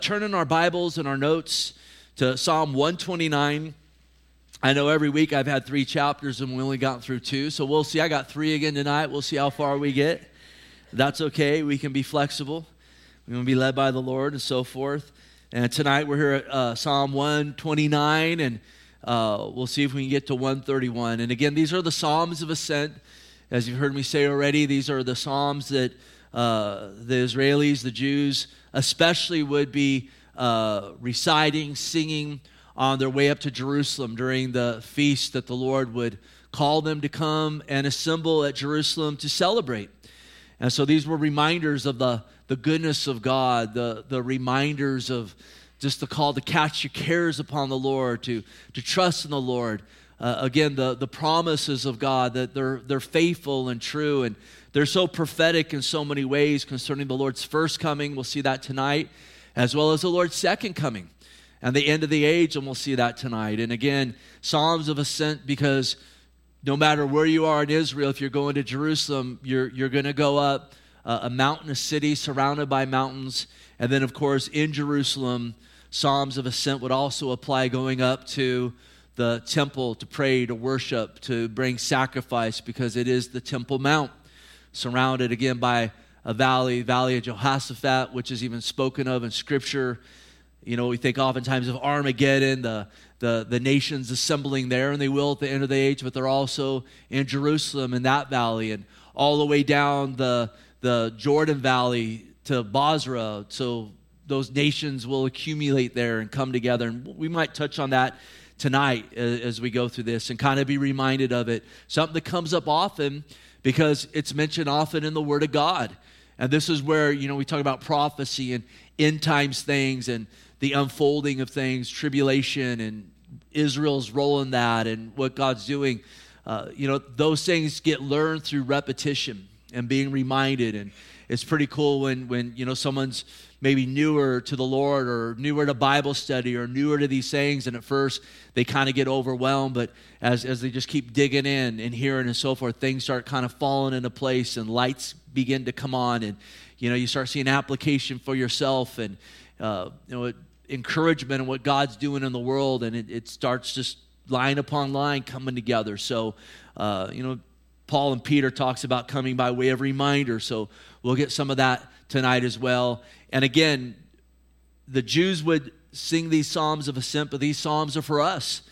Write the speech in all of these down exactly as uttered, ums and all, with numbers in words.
Turn in our Bibles and our notes to Psalm one twenty-nine. I know every week I've had three chapters and we only got through two, so we'll see. I got three again tonight. We'll see how far we get. That's okay. We can be flexible. We want to be led by the Lord and so forth. And tonight we're here at uh, Psalm one twenty-nine, and uh, we'll see if we can get to one thirty-one. And again, these are the Psalms of Ascent. As you've heard me say already, these are the Psalms that uh, the Israelis, the Jews, especially would be uh, reciting, singing on their way up to Jerusalem during the feast that the Lord would call them to come and assemble at Jerusalem to celebrate. And so these were reminders of the, the goodness of God, the, the reminders of just the call to cast your cares upon the Lord, to, to trust in the Lord. Uh, again, the, the promises of God, that they're, they're faithful and true, and they're so prophetic in so many ways concerning the Lord's first coming. We'll see that tonight, as well as the Lord's second coming and the end of the age, and we'll see that tonight. And again, Psalms of Ascent, because no matter where you are in Israel, if you're going to Jerusalem, you're, you're going to go up uh, a mountainous city surrounded by mountains. And then, of course, in Jerusalem, Psalms of Ascent would also apply going up to the temple to pray, to worship, to bring sacrifice, because it is the Temple Mount, surrounded again by a valley, Valley of Jehoshaphat, which is even spoken of in Scripture. You know, we think oftentimes of Armageddon, the, the, the nations assembling there, and they will at the end of the age, but they're also in Jerusalem in that valley, and all the way down the, the Jordan Valley to Basra. So those nations will accumulate there and come together, and we might touch on that tonight as we go through this and kind of be reminded of it. Something that comes up often because it's mentioned often in the Word of God. And this is where, you know, we talk about prophecy and end times things and the unfolding of things, tribulation and Israel's role in that and what God's doing. Uh, you know, those things get learned through repetition and being reminded. And it's pretty cool when, when you know, someone's maybe newer to the Lord or newer to Bible study or newer to these things, and at first they kind of get overwhelmed, but as, as they just keep digging in and hearing and so forth, things start kind of falling into place and lights begin to come on, and you know, you start seeing application for yourself and uh, you know, encouragement in what God's doing in the world, and it, it starts just line upon line coming together. So uh, you know, Paul and Peter talks about coming by way of reminder, so we'll get some of that tonight as well. And again, the Jews would sing these Psalms of Ascent, but these Psalms are for us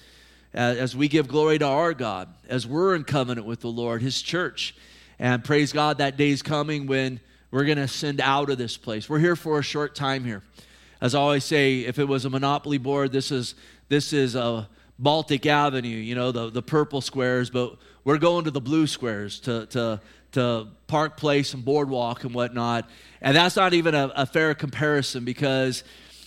as we give glory to our God, as we're in covenant with the Lord, His church. And praise God, that day's coming when we're going to ascend out of this place. We're here for a short time here. As I always say, if it was a Monopoly board, this is this is a Baltic Avenue, you know, the, the purple squares, but we're going to the blue squares, to to to Park Place and Boardwalk and whatnot. And that's not even a, a fair comparison, because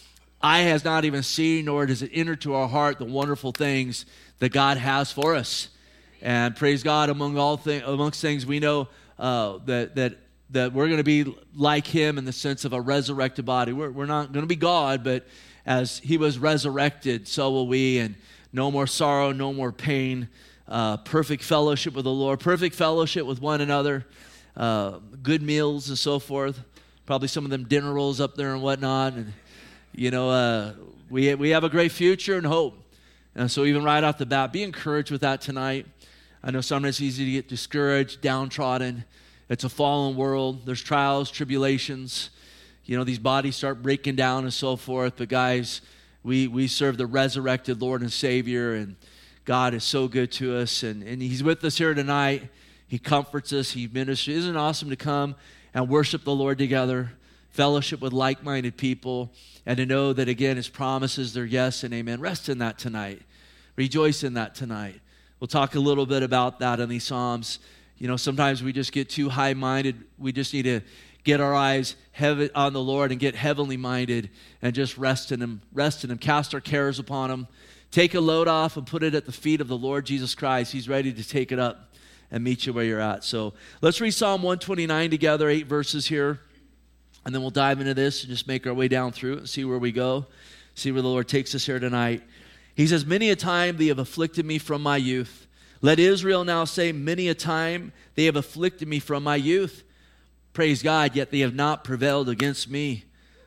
eye has not even seen, nor does it enter to our heart the wonderful things that God has for us. And praise God, among all things, amongst things, we know uh, that that that we're going to be like Him in the sense of a resurrected body. We're, we're not going to be God, but as He was resurrected, so will we. And no more sorrow, no more pain. Uh, perfect fellowship with the Lord, perfect fellowship with one another, uh, good meals and so forth. Probably some of them dinner rolls up there and whatnot. And you know, uh, we we have a great future and hope. And so even right off the bat, be encouraged with that tonight. I know sometimes it's easy to get discouraged, downtrodden. It's a fallen world. There's trials, tribulations. You know, these bodies start breaking down and so forth. But guys, we we serve the resurrected Lord and Savior, and God is so good to us, and, and He's with us here tonight. He comforts us. He ministers. Isn't it awesome to come and worship the Lord together, fellowship with like-minded people, and to know that, again, His promises, they're yes and amen. Rest in that tonight. Rejoice in that tonight. We'll talk a little bit about that in these Psalms. You know, sometimes we just get too high-minded. We just need to get our eyes heavy on the Lord and get heavenly minded and just rest in Him. Rest in Him. Cast our cares upon Him. Take a load off and put it at the feet of the Lord Jesus Christ. He's ready to take it up and meet you where you're at. So let's read Psalm one twenty-nine together, eight verses here. And then we'll dive into this and just make our way down through it and see where we go, see where the Lord takes us here tonight. He says, many a time they have afflicted me from my youth. Let Israel now say, many a time they have afflicted me from my youth. Praise God, yet they have not prevailed against me.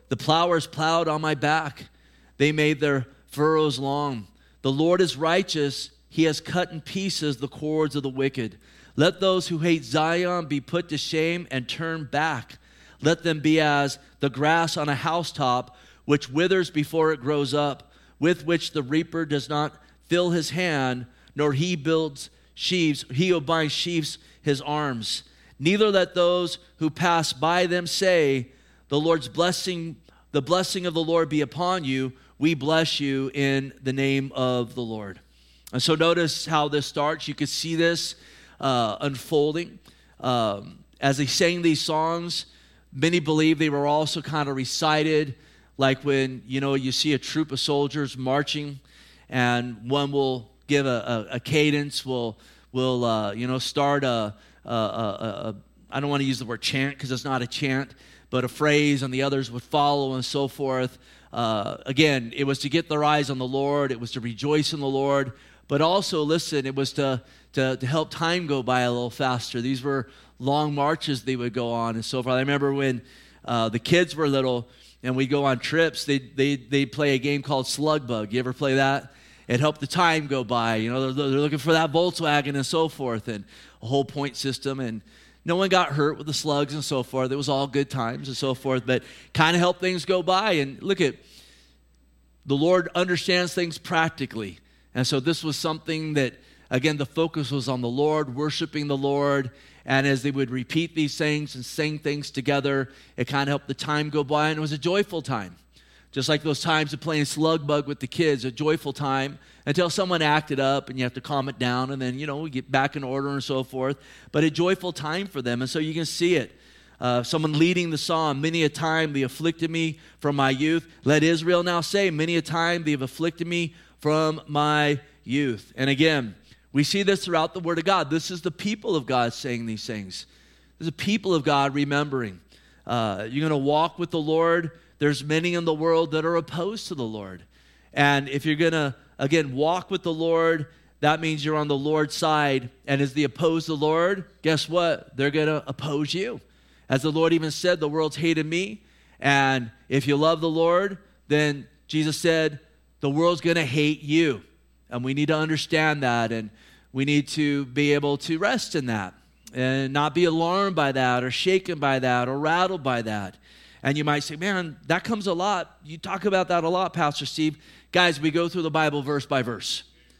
The plowers plowed on my back. They made their furrows long. The Lord is righteous. He has cut in pieces the cords of the wicked. Let those who hate Zion be put to shame and turn back. Let them be as the grass on a housetop, which withers before it grows up, with which the reaper does not fill his hand, nor he builds sheaves, he who binds sheaves his arms. Neither let those who pass by them say, the Lord's blessing, the blessing of the Lord be upon you. We bless you in the name of the Lord. And so notice how this starts. You can see this uh, unfolding. Um, as they sang these songs, many believe they were also kind of recited, like when, you know, you see a troop of soldiers marching, and one will give a, a, a cadence, will, will uh, you know, start a, a, a, a, I don't want to use the word chant because it's not a chant, but a phrase, and the others would follow and so forth. Uh, again, it was to get their eyes on the Lord. It was to rejoice in the Lord. But also, listen, it was to, to, to help time go by a little faster. These were long marches they would go on and so forth. I remember when uh, the kids were little and we'd go on trips, they'd, they'd, they'd play a game called Slug Bug. You ever play that? It helped the time go by. You know, they're, they're looking for that Volkswagen and so forth, and a whole point system. And no one got hurt with the slugs and so forth. It was all good times and so forth, but kind of helped things go by. And look at, the Lord understands things practically. And so this was something that, again, the focus was on the Lord, worshiping the Lord. And as they would repeat these things and sing things together, it kind of helped the time go by. And it was a joyful time. Just like those times of playing slug bug with the kids, a joyful time until someone acted up and you have to calm it down. And then, you know, we get back in order and so forth. But a joyful time for them. And so you can see it. Uh, someone leading the psalm, many a time they afflicted me from my youth. Let Israel now say, many a time they have afflicted me from my youth. And again, we see this throughout the Word of God. This is the people of God saying these things. This is the people of God remembering. Uh, you're going to walk with the Lord. There's many in the world that are opposed to the Lord. And if you're going to, again, walk with the Lord, that means you're on the Lord's side. And as they oppose the Lord, guess what? They're going to oppose you. As the Lord even said, the world's hated me. And if you love the Lord, then Jesus said, the world's going to hate you. And we need to understand that. And we need to be able to rest in that and not be alarmed by that or shaken by that or rattled by that. And you might say, man, that comes a lot. You talk about that a lot, Pastor Steve. Guys, we go through the Bible verse by verse.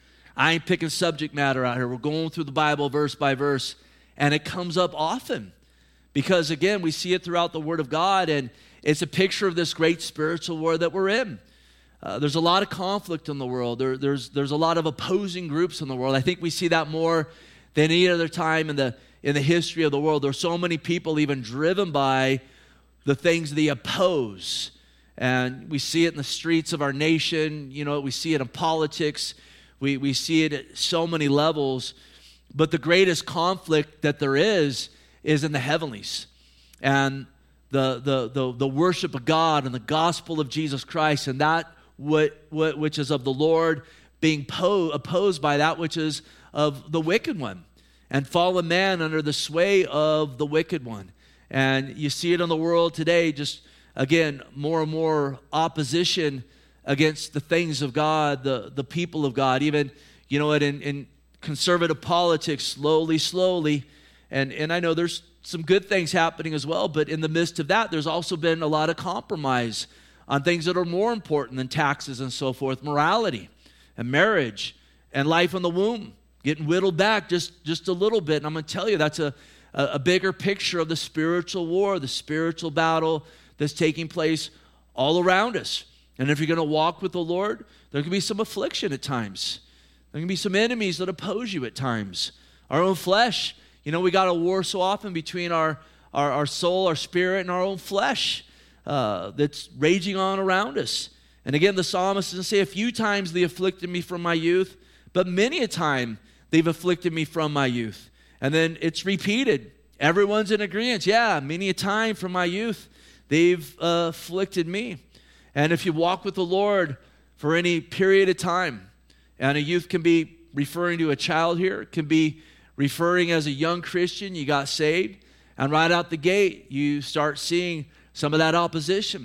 I ain't picking subject matter out here. We're going through the Bible verse by verse. And it comes up often. Because, again, we see it throughout the Word of God, and it's a picture of this great spiritual war that we're in. Uh, there's a lot of conflict in the world. There, there's, there's a lot of opposing groups in the world. I think we see that more than any other time in the, in the history of the world. There's so many people even driven by the things they oppose. And we see it in the streets of our nation. You know, we see it in politics. We, we see it at so many levels. But the greatest conflict that there is is in the heavenlies. And the, the, the, the worship of God and the gospel of Jesus Christ, and that what, what, which is of the Lord being po- opposed by that which is of the wicked one, and fallen man under the sway of the wicked one. And you see it in the world today, just, again, more and more opposition against the things of God, the, the people of God. Even, you know, in, in conservative politics, slowly, slowly, And and I know there's some good things happening as well, but in the midst of that, there's also been a lot of compromise on things that are more important than taxes and so forth, morality and marriage and life in the womb, getting whittled back just, just a little bit. And I'm going to tell you, that's a, a, a bigger picture of the spiritual war, the spiritual battle that's taking place all around us. And if you're going to walk with the Lord, there can be some affliction at times. There can be some enemies that oppose you at times. Our own flesh. You know, we got a war so often between our, our, our soul, our spirit, and our own flesh uh, that's raging on around us. And again, the psalmist doesn't say a few times they afflicted me from my youth, but many a time they've afflicted me from my youth. And then it's repeated. Everyone's in agreement. Yeah, many a time from my youth they've uh, afflicted me. And if you walk with the Lord for any period of time, and a youth can be referring to a child here, it can be referring as a young Christian, you got saved, and right out the gate, you start seeing some of that opposition.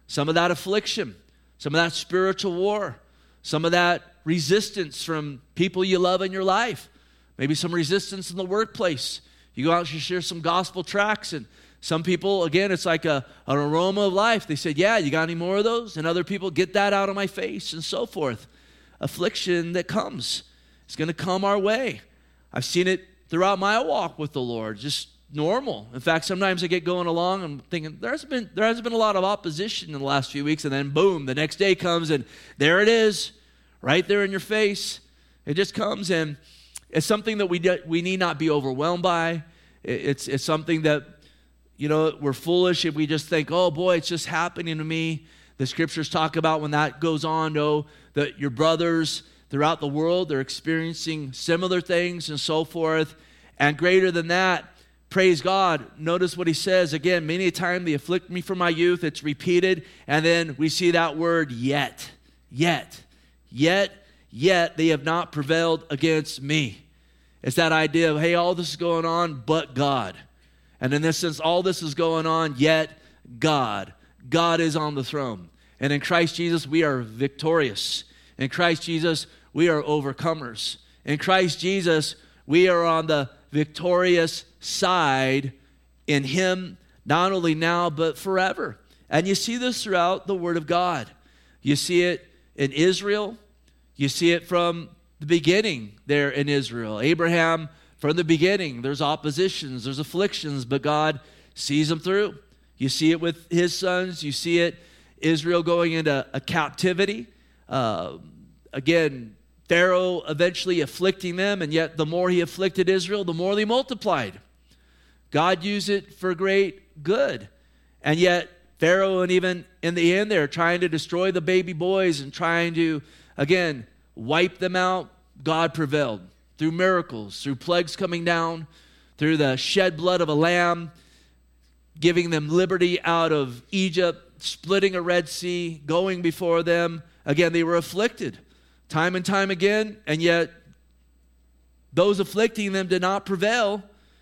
some of that affliction, some of that spiritual war, some of that resistance from people you love in your life, maybe some resistance in the workplace. You go out and you share some gospel tracts, and some people, again, it's like a, an aroma of life. They said, yeah, you got any more of those? And other people, get that out of my face, and so forth. Affliction that comes. It's going to come our way. I've seen it throughout my walk with the Lord, just normal. In fact, sometimes I get going along and I'm thinking, there's been, there has been a lot of opposition in the last few weeks, and then boom, the next day comes, and there it is, right there in your face. It just comes, and it's something that we, de- we need not be overwhelmed by. It's, it's something that, you know, we're foolish if we just think, oh boy, it's just happening to me. The scriptures talk about when that goes on, know that your brothers throughout the world, they're experiencing similar things and so forth. And greater than that, praise God. Notice what he says. Again, many a time they afflict me from my youth. It's repeated. And then we see that word yet, yet, yet, yet they have not prevailed against me. It's that idea of, hey, all this is going on, but God. And in this sense, all this is going on, yet God. God is on the throne. And in Christ Jesus, we are victorious. In Christ Jesus, we are overcomers. In Christ Jesus, we are on the victorious side in him, not only now, but forever. And you see this throughout the Word of God. You see it in Israel. You see it from the beginning there in Israel. Abraham, from the beginning, there's oppositions, there's afflictions, but God sees them through. You see it with his sons. You see it, Israel going into a captivity. Uh, again, Pharaoh eventually afflicting them, and yet the more he afflicted Israel, the more they multiplied. God used it for great good. And yet Pharaoh, and even in the end there, trying to destroy the baby boys and trying to, again, wipe them out, God prevailed. Through miracles, through plagues coming down, through the shed blood of a lamb, giving them liberty out of Egypt, splitting a Red Sea, going before them. Again, they were afflicted time and time again, and yet those afflicting them did not prevail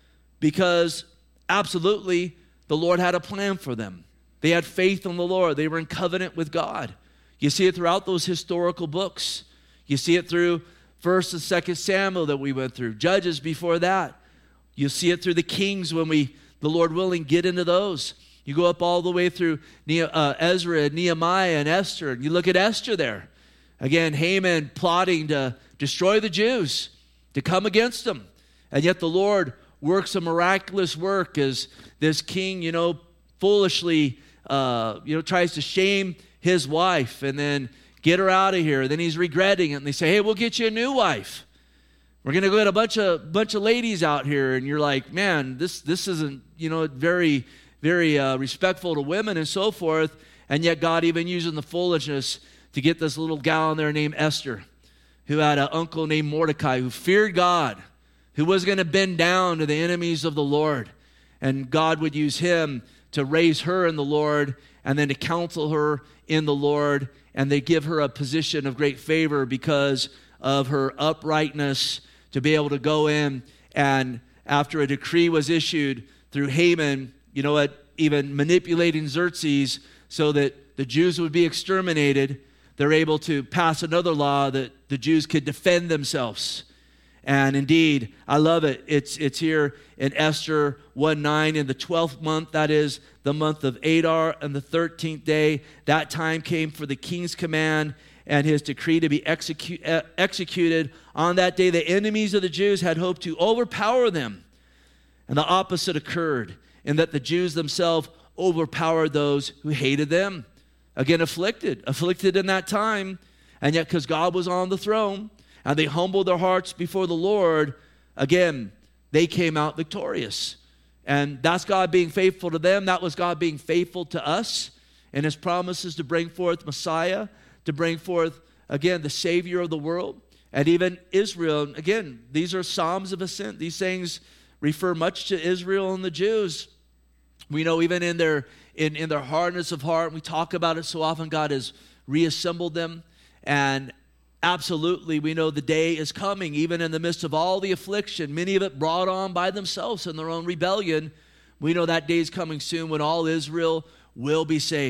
because absolutely the Lord had a plan for them. They had faith in the Lord. They were in covenant with God. You see it throughout those historical books. You see it through First and Second Samuel that we went through, Judges before that. You see it through the Kings when we, the Lord willing, get into those. You go up all the way through uh, Ezra and Nehemiah and Esther, and you look at Esther there. Again, Haman plotting to destroy the Jews, to come against them. And yet the Lord works a miraculous work as this king, you know, foolishly, uh, you know, tries to shame his wife and then get her out of here. Then he's regretting it. And they say, hey, we'll get you a new wife. We're going to go get a bunch of bunch of ladies out here. And you're like, man, this this isn't, you know, very, very uh, respectful to women and so forth. And yet God even using the foolishness to get this little gal in there named Esther, who had an uncle named Mordecai, who feared God, who was going to bend down to the enemies of the Lord. And God would use him to raise her in the Lord and then to counsel her in the Lord. And they give her a position of great favor because of her uprightness to be able to go in. And after a decree was issued through Haman, you know what, even manipulating Xerxes so that the Jews would be exterminated, they're able to pass another law that the Jews could defend themselves. And indeed, I love it. It's it's here in Esther one nine, in the twelfth month, that is the month of Adar, and the thirteenth day, that time came for the king's command and his decree to be execu- uh, executed. On that day, the enemies of the Jews had hoped to overpower them. And the opposite occurred, in that the Jews themselves overpowered those who hated them. Again, afflicted, afflicted in that time, and yet because God was on the throne, and they humbled their hearts before the Lord, again, they came out victorious. And that's God being faithful to them. That was God being faithful to us and his promises to bring forth Messiah, to bring forth, again, the Savior of the world, and even Israel. Again, these are Psalms of ascent. These things refer much to Israel and the Jews. We know even in their, in, in their hardness of heart, we talk about it so often, God has reassembled them. And absolutely, we know the day is coming, even in the midst of all the affliction, many of it brought on by themselves in their own rebellion. We know that day is coming soon when all Israel will be saved.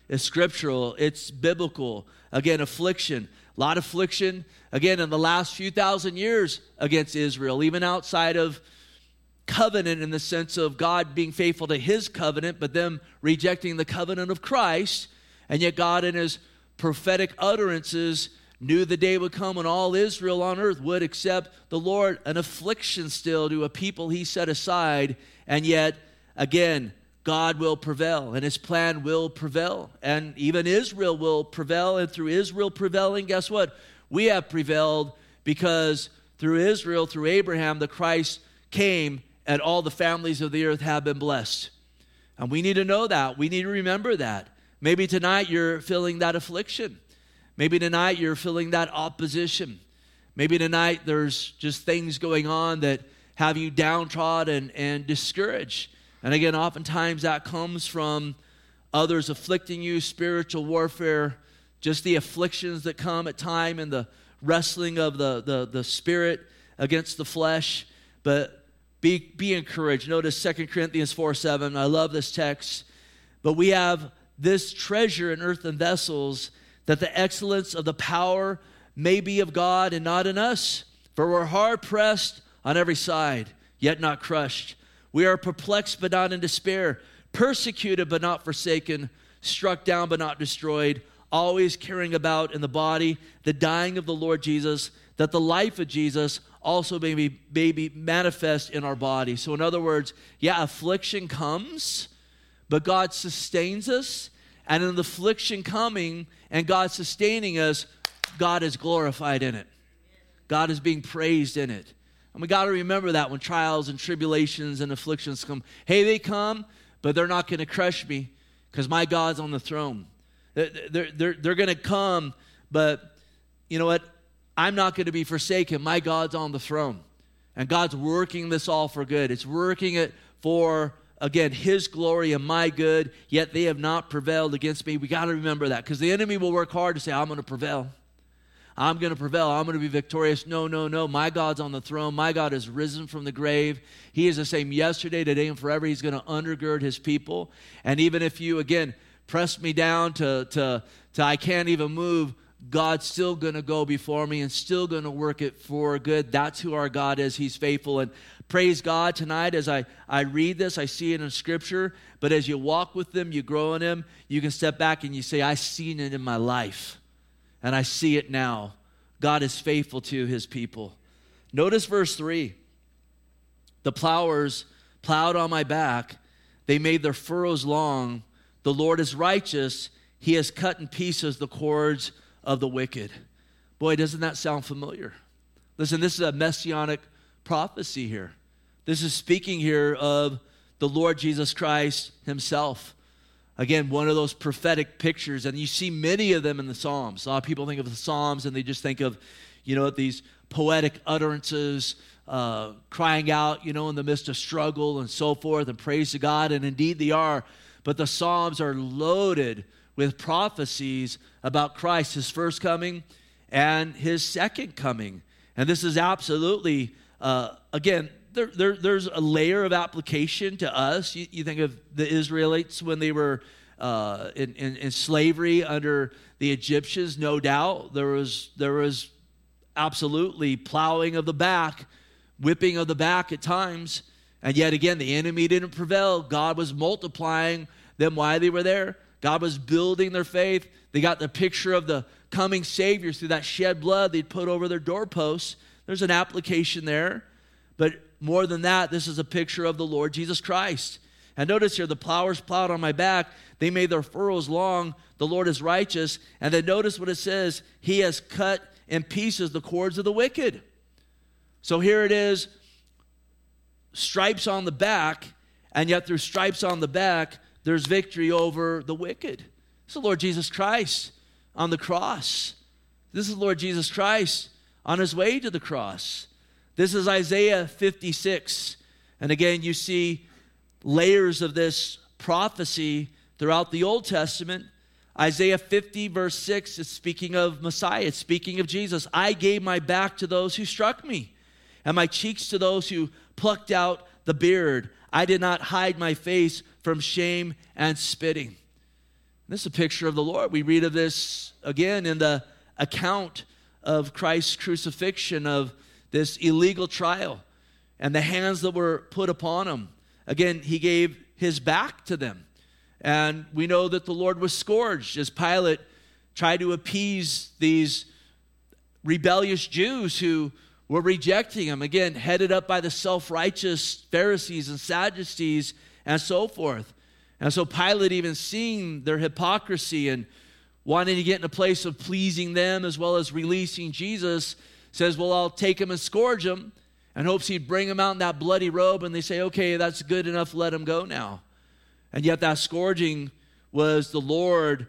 is scriptural. It's biblical. Again, affliction. A lot of affliction, again, in the last few thousand years against Israel, even outside of covenant in the sense of God being faithful to his covenant, but them rejecting the covenant of Christ. And yet God in his prophetic utterances knew the day would come when all Israel on earth would accept the Lord, an affliction still to a people he set aside. And yet, again, God will prevail, and his plan will prevail. And even Israel will prevail, and through Israel prevailing, guess what? We have prevailed because through Israel, through Abraham, the Christ came, and all the families of the earth have been blessed. And we need to know that. We need to remember that. Maybe tonight you're feeling that affliction. Maybe tonight you're feeling that opposition. Maybe tonight there's just things going on that have you downtrodden and discouraged. And again, oftentimes that comes from others afflicting you, spiritual warfare, just the afflictions that come at time and the wrestling of the, the, the spirit against the flesh. But be, be encouraged. Notice Second Corinthians four seven. I love this text. But we have this treasure in earthen vessels, that the excellence of the power may be of God and not in us. For we're hard pressed on every side, yet not crushed. We are perplexed but not in despair, persecuted but not forsaken, struck down but not destroyed, always carrying about in the body the dying of the Lord Jesus, that the life of Jesus also may be, may be manifest in our body. So in other words, yeah, affliction comes, but God sustains us. And in the affliction coming and God sustaining us, God is glorified in it. God is being praised in it. And we got to remember that when trials and tribulations and afflictions come. Hey, they come, but they're not going to crush me because my God's on the throne. They're, they're, they're, they're going to come, but you know what? I'm not going to be forsaken. My God's on the throne. And God's working this all for good. It's working it for, again, his glory and my good, yet they have not prevailed against me. We got to remember that because the enemy will work hard to say, I'm going to prevail. I'm going to prevail. I'm going to be victorious. No, no, no. My God's on the throne. My God has risen from the grave. He is the same yesterday, today, and forever. He's going to undergird his people. And even if you, again, press me down to, to, to I can't even move, God's still going to go before me and still going to work it for good. That's who our God is. He's faithful. And praise God tonight as I, I read this, I see it in Scripture. But as you walk with him, you grow in him, you can step back and you say, I've seen it in my life. And I see it now. God is faithful to his people. Notice verse three. The plowers plowed on my back. They made their furrows long. The Lord is righteous. He has cut in pieces the cords of the wicked. Boy, doesn't that sound familiar? Listen, this is a messianic prophecy here. This is speaking here of the Lord Jesus Christ himself. Again, one of those prophetic pictures, and you see many of them in the Psalms. A lot of people think of the Psalms and they just think of, you know, these poetic utterances, uh, crying out, you know, in the midst of struggle and so forth, and praise to God, and indeed they are. But the Psalms are loaded with prophecies about Christ, his first coming and his second coming. And this is absolutely, uh, again, there, there, there's a layer of application to us. You, you think of the Israelites when they were uh, in, in, in slavery under the Egyptians, no doubt. There was, there was absolutely plowing of the back, whipping of the back at times. And yet again, the enemy didn't prevail. God was multiplying them while they were there. God was building their faith. They got the picture of the coming Savior through that shed blood they'd put over their doorposts. There's an application there. But more than that, this is a picture of the Lord Jesus Christ. And notice here, the plowers plowed on my back. They made their furrows long. The Lord is righteous. And then notice what it says. He has cut in pieces the cords of the wicked. So here it is, stripes on the back, and yet through stripes on the back, there's victory over the wicked. This is the Lord Jesus Christ on the cross. This is the Lord Jesus Christ on his way to the cross. This is Isaiah fifty-six. And again, you see layers of this prophecy throughout the Old Testament. Isaiah fifty, verse six, is speaking of Messiah. It's speaking of Jesus. I gave my back to those who struck me, and my cheeks to those who plucked out the beard. I did not hide my face from shame and spitting. This is a picture of the Lord. We read of this again in the account of Christ's crucifixion, of this illegal trial and the hands that were put upon him. Again, he gave his back to them. And we know that the Lord was scourged as Pilate tried to appease these rebellious Jews who were rejecting him. Again, headed up by the self-righteous Pharisees and Sadducees and so forth. And so Pilate, even seeing their hypocrisy and wanting to get in a place of pleasing them as well as releasing Jesus, says, well, I'll take him and scourge him, and hopes he'd bring him out in that bloody robe. And they say, okay, that's good enough, let him go now. And yet that scourging was the Lord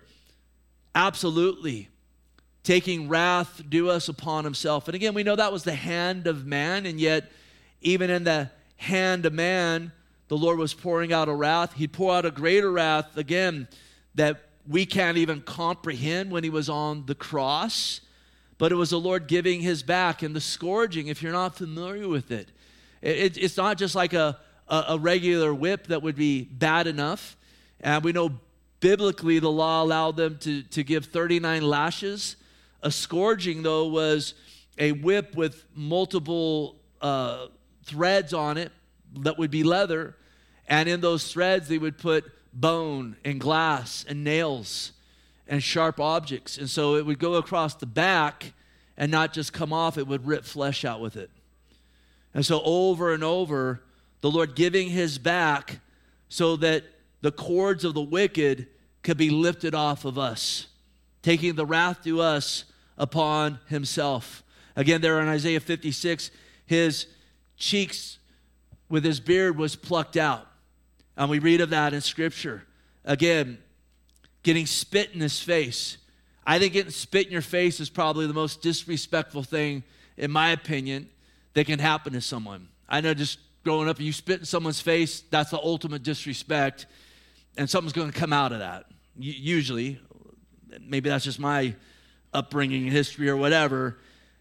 absolutely taking wrath due us upon himself. And again, we know that was the hand of man, and yet even in the hand of man, the Lord was pouring out a wrath. He'd pour out a greater wrath, again, that we can't even comprehend when he was on the cross. But it was the Lord giving his back. And the scourging, if you're not familiar with it, it it's not just like a, a, a regular whip that would be bad enough. And we know biblically the law allowed them to, to give thirty-nine lashes. A scourging, though, was a whip with multiple uh, threads on it that would be leather, and in those threads they would put bone and glass and nails and sharp objects. And so it would go across the back and not just come off, it would rip flesh out with it. And so over and over, the Lord giving his back so that the cords of the wicked could be lifted off of us, taking the wrath to us upon himself. Again, there in Isaiah fifty-six, his cheeks with his beard was plucked out. And we read of that in Scripture. Again, getting spit in his face. I think getting spit in your face is probably the most disrespectful thing, in my opinion, that can happen to someone. I know just growing up, you spit in someone's face, that's the ultimate disrespect, and something's going to come out of that. Usually. Maybe that's just my upbringing, history, or whatever.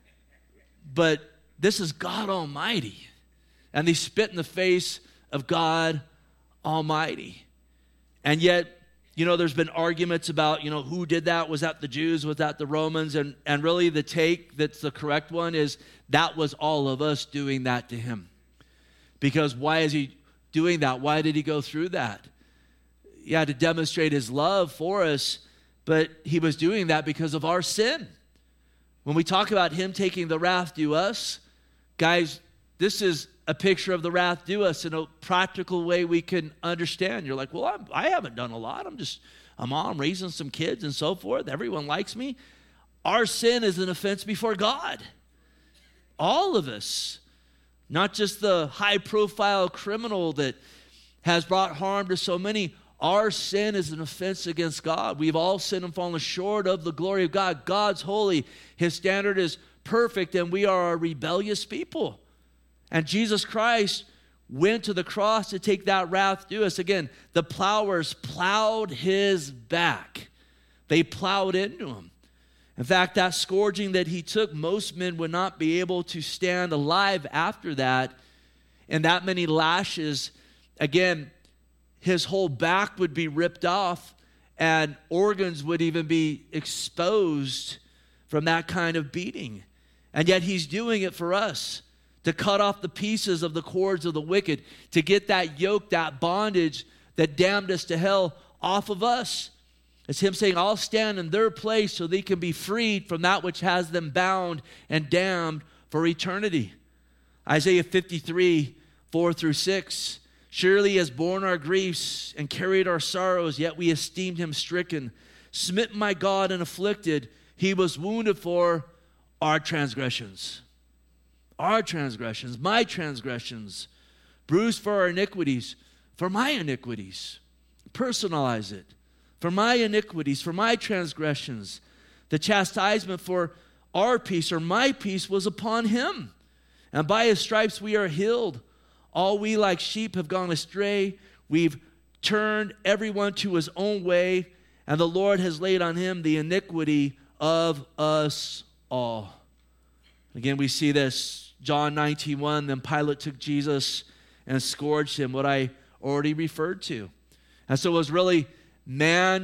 But this is God Almighty. And they spit in the face of God Almighty. And yet, you know, there's been arguments about, you know, who did that? Was that the Jews? Was that the Romans? And, and really the take that's the correct one is that was all of us doing that to him. Because why is he doing that? Why did he go through that? He had to demonstrate his love for us, but he was doing that because of our sin. When we talk about him taking the wrath due us, guys, this is a picture of the wrath due us in a practical way we can understand. You're like, well, I'm, I haven't done a lot. I'm just a mom raising some kids and so forth. Everyone likes me. Our sin is an offense before God. All of us, not just the high-profile criminal that has brought harm to so many. Our sin is an offense against God. We've all sinned and fallen short of the glory of God. God's holy. His standard is perfect, and we are a rebellious people. And Jesus Christ went to the cross to take that wrath due us. Again, the plowers plowed his back. They plowed into him. In fact, that scourging that he took, most men would not be able to stand alive after that. And that many lashes, again, his whole back would be ripped off, and organs would even be exposed from that kind of beating. And yet he's doing it for us, to cut off the pieces of the cords of the wicked, to get that yoke, that bondage that damned us to hell off of us. It's him saying, I'll stand in their place so they can be freed from that which has them bound and damned for eternity. Isaiah fifty-three, four through six. Surely he has borne our griefs and carried our sorrows, yet we esteemed him stricken, smitten by God and afflicted. He was wounded for our transgressions. Our transgressions, my transgressions, bruised for our iniquities, for my iniquities. Personalize it. For my iniquities, for my transgressions. The chastisement for our peace, or my peace, was upon him. And by his stripes we are healed. All we like sheep have gone astray. We've turned everyone to his own way, and the Lord has laid on him the iniquity of us all. Again, we see this, John nineteen one, then Pilate took Jesus and scourged him, what I already referred to. And so it was really man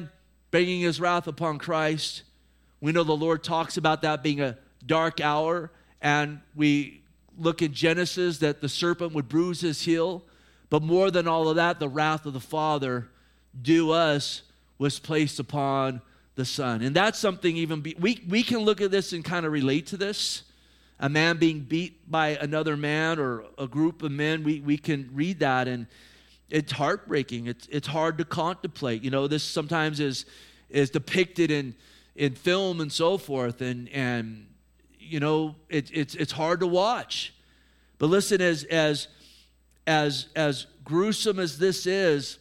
bringing his wrath upon Christ. We know the Lord talks about that being a dark hour, and we look in Genesis that the serpent would bruise his heel. But more than all of that, the wrath of the Father due us was placed upon the Son. And that's something even, be, we, we can look at this and kind of relate to this. A man being beat by another man or a group of men, we, we can read that, and it's heartbreaking. It's, it's hard to contemplate. You know, this sometimes is, is depicted in, in film and so forth, and, and you know, it, it's, it's hard to watch. But listen, as, as, as, as gruesome as this is,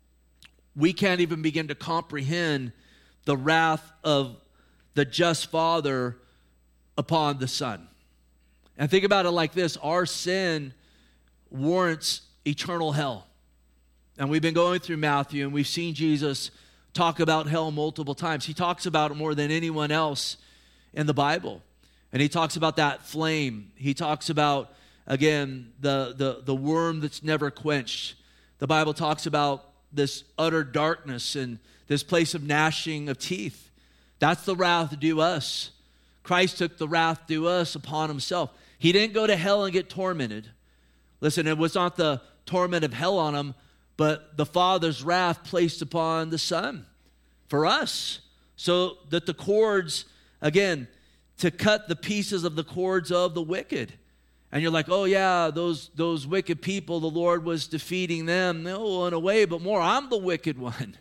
we can't even begin to comprehend the wrath of the just Father upon the Son. And think about it like this. Our sin warrants eternal hell. And we've been going through Matthew, and we've seen Jesus talk about hell multiple times. He talks about it more than anyone else in the Bible. And he talks about that flame. He talks about, again, the, the, the worm that's never quenched. The Bible talks about this utter darkness and this place of gnashing of teeth. That's the wrath due us. Christ took the wrath due us upon himself. He didn't go to hell and get tormented. Listen, it was not the torment of hell on him, but the Father's wrath placed upon the Son for us, so that the cords, again, to cut the pieces of the cords of the wicked. And you're like, oh yeah, those, those wicked people, the Lord was defeating them. No, in a way, but more, I'm the wicked one.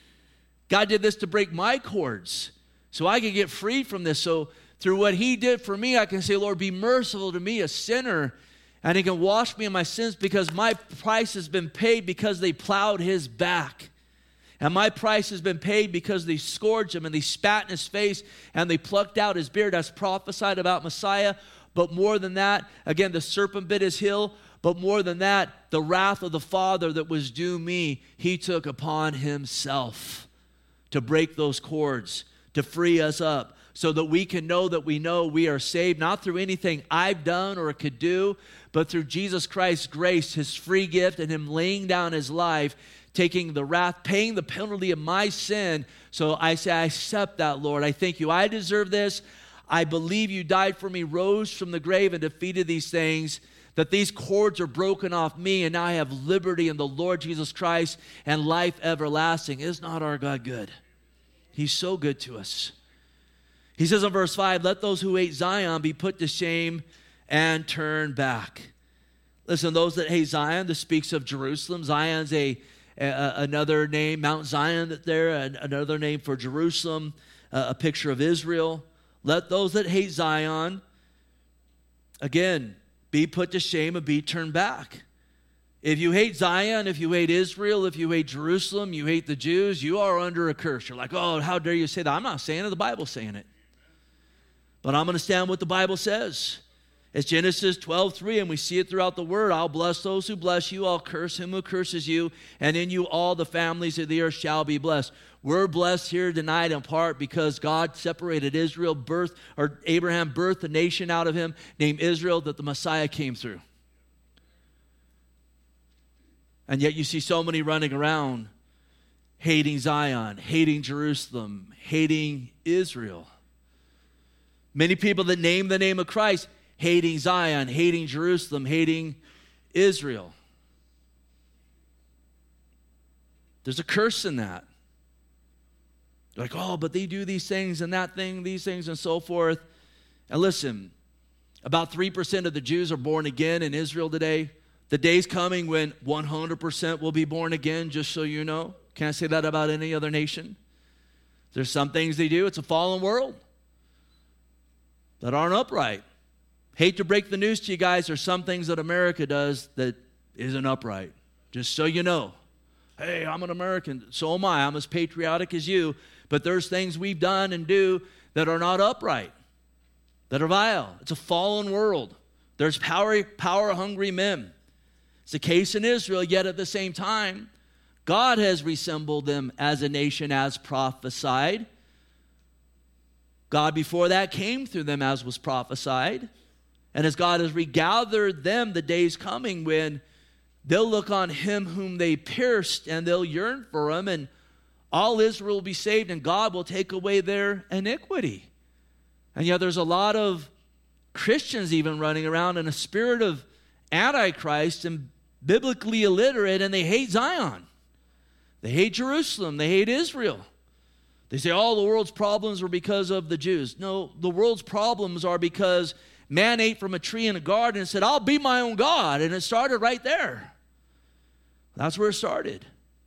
God did this to break my cords so I can get free from this. So through what he did for me, I can say, Lord, be merciful to me, a sinner, and he can wash me of my sins, because my price has been paid because they plowed his back. And my price has been paid because they scourged him and they spat in his face and they plucked out his beard, as prophesied about Messiah. But more than that, again, the serpent bit his heel. But more than that, the wrath of the Father that was due me, he took upon himself to break those cords, to free us up, so that we can know that we know we are saved, not through anything I've done or could do, but through Jesus Christ's grace, his free gift, and him laying down his life, taking the wrath, paying the penalty of my sin. So I say, I accept that, Lord. I thank you. I deserve this. I believe you died for me, rose from the grave, and defeated these things, that these cords are broken off me, and now I have liberty in the Lord Jesus Christ and life everlasting. Is not our God good? He's so good to us. He says in verse five, let those who hate Zion be put to shame and turn back. Listen, those that hate Zion, this speaks of Jerusalem. Zion's a, a another name, Mount Zion that there, another name for Jerusalem, a, a picture of Israel. Let those that hate Zion, again, be put to shame and be turned back. If you hate Zion, if you hate Israel, if you hate Jerusalem, you hate the Jews, you are under a curse. You're like, oh, how dare you say that? I'm not saying it, the Bible's saying it. But I'm going to stand what the Bible says. It's Genesis twelve three, and we see it throughout the Word. I'll bless those who bless you. I'll curse him who curses you. And in you all the families of the earth shall be blessed. We're blessed here tonight in part because God separated Israel, birth, or Abraham birthed a nation out of him named Israel that the Messiah came through. And yet you see so many running around hating Zion, hating Jerusalem, hating Israel. Many people that name the name of Christ, hating Zion, hating Jerusalem, hating Israel. There's a curse in that. They're like, oh, but they do these things and that thing, these things and so forth. And listen, about three percent of the Jews are born again in Israel today. The day's coming when one hundred percent will be born again, just so you know. Can't say that about any other nation. There's some things they do. It's a fallen world that aren't upright. Hate to break the news to you guys, there's some things that America does that isn't upright. Just so you know. Hey, I'm an American. So am I. I'm as patriotic as you. But there's things we've done and do that are not upright, that are vile. It's a fallen world. There's power, power-hungry men. It's the case in Israel, yet at the same time, God has reassembled them as a nation as prophesied. God before that came through them as was prophesied. And as God has regathered them, the day's coming when they'll look on him whom they pierced and they'll yearn for him. And all Israel will be saved and God will take away their iniquity. And yet there's a lot of Christians even running around in a spirit of Antichrist and biblically illiterate, and they hate Zion. They hate Jerusalem. They hate Israel. They say all the world's problems were because of the Jews. No, the world's problems are because man ate from a tree in a garden and said, I'll be my own God. And it started right there. That's where it started.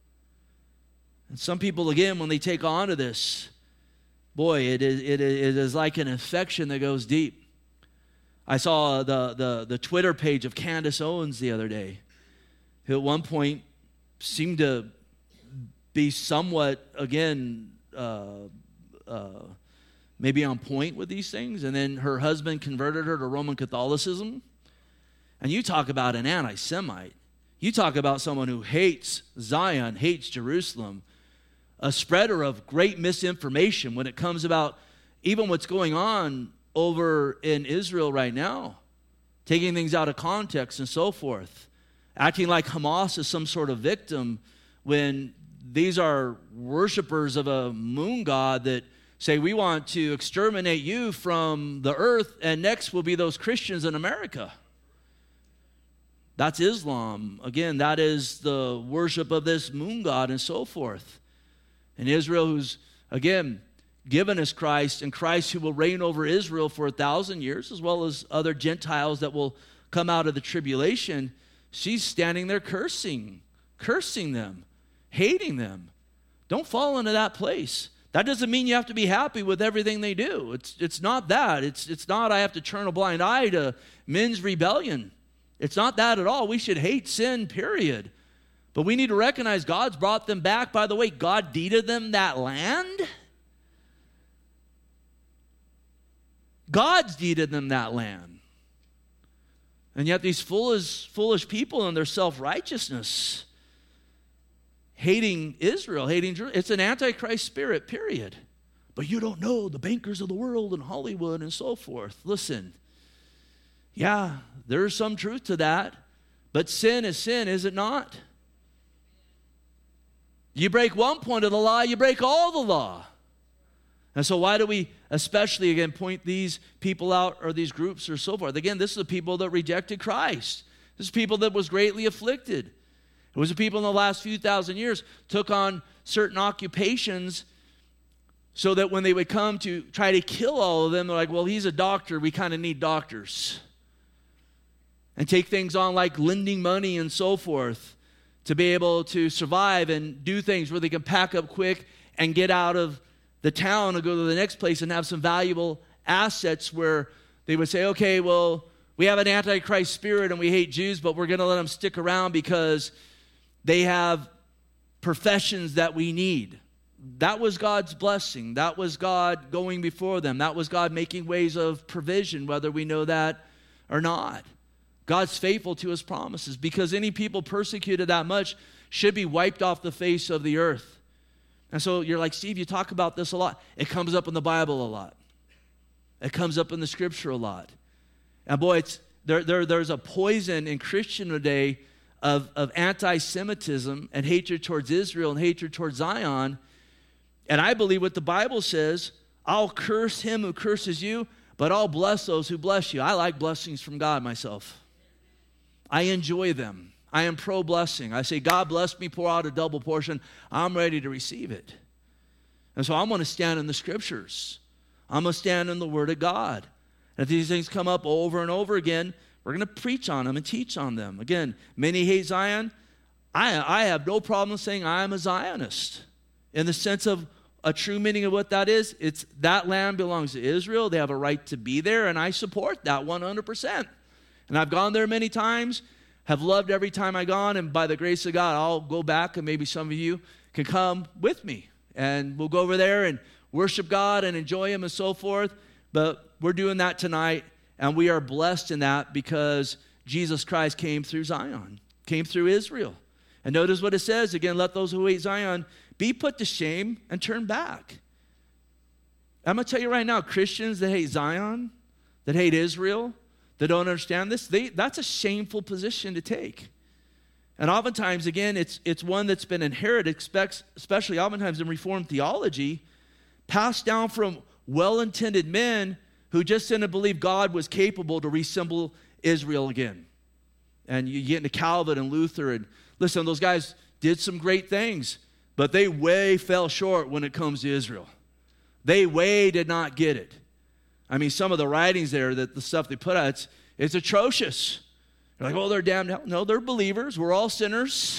And some people, again, when they take on to this, boy, it is, it is, it is like an infection that goes deep. I saw the, the, the Twitter page of Candace Owens the other day, who at one point seemed to be somewhat, again, uh, uh, maybe on point with these things. And then her husband converted her to Roman Catholicism. And you talk about an anti-Semite. You talk about someone who hates Zion, hates Jerusalem, a spreader of great misinformation when it comes about even what's going on over in Israel right now, taking things out of context and so forth, acting like Hamas is some sort of victim when these are worshipers of a moon god that say, we want to exterminate you from the earth, and next will be those Christians in America. That's Islam. Again, that is the worship of this moon god and so forth. And Israel, who's, again, given us Christ, and Christ who will reign over Israel for a thousand years, as well as other Gentiles that will come out of the tribulation, she's standing there cursing, cursing them, hating them. Don't fall into that place. That doesn't mean you have to be happy with everything they do. It's, it's not that. It's, it's not I have to turn a blind eye to men's rebellion. It's not that at all. We should hate sin, period. But we need to recognize God's brought them back. By the way, God deeded them that land. God's deeded them that land. And yet these foolish, foolish people in their self-righteousness, hating Israel, hating Jerusalem, it's an antichrist spirit, period. But you don't know the bankers of the world and Hollywood and so forth. Listen, yeah, there's some truth to that, but sin is sin, is it not? You break one point of the law, you break all the law. And so why do we especially, again, point these people out or these groups or so forth? Again, this is the people that rejected Christ. This is people that was greatly afflicted. It was the people in the last few thousand years took on certain occupations so that when they would come to try to kill all of them, they're like, well, he's a doctor. We kind of need doctors. And take things on like lending money and so forth to be able to survive and do things where they can pack up quick and get out of the town and go to the next place and have some valuable assets where they would say, okay, well, we have an antichrist spirit and we hate Jews, but we're going to let them stick around because they have professions that we need. That was God's blessing. That was God going before them. That was God making ways of provision, whether we know that or not. God's faithful to his promises because any people persecuted that much should be wiped off the face of the earth. And so you're like, Steve, you talk about this a lot. It comes up in the Bible a lot. It comes up in the Scripture a lot. And boy, it's there, there, there's a poison in Christian today of, of anti-Semitism and hatred towards Israel and hatred towards Zion. And I believe what the Bible says, I'll curse him who curses you, but I'll bless those who bless you. I like blessings from God myself. I enjoy them. I am pro-blessing. I say, God bless me, pour out a double portion. I'm ready to receive it. And so I'm going to stand in the Scriptures. I'm going to stand in the Word of God. And if these things come up over and over again, we're going to preach on them and teach on them. Again, many hate Zion. I, I have no problem saying I am a Zionist. In the sense of a true meaning of what that is, it's that land belongs to Israel. They have a right to be there, and I support that one hundred percent. And I've gone there many times, have loved every time I've gone, and by the grace of God, I'll go back, and maybe some of you can come with me. And we'll go over there and worship God and enjoy him and so forth. But we're doing that tonight, and we are blessed in that because Jesus Christ came through Zion, came through Israel. And notice what it says, again, let those who hate Zion be put to shame and turn back. I'm going to tell you right now, Christians that hate Zion, that hate Israel, that don't understand this, they, that's a shameful position to take. And oftentimes, again, it's, it's one that's been inherited, especially oftentimes in Reformed theology, passed down from well-intended men who just didn't believe God was capable to reassemble Israel again. And you get into Calvin and Luther, and listen, those guys did some great things, but they way fell short when it comes to Israel. They way did not get it. I mean, some of the writings there, that the stuff they put out, it's, it's atrocious. They're like, oh, they're damned. No, they're believers. We're all sinners.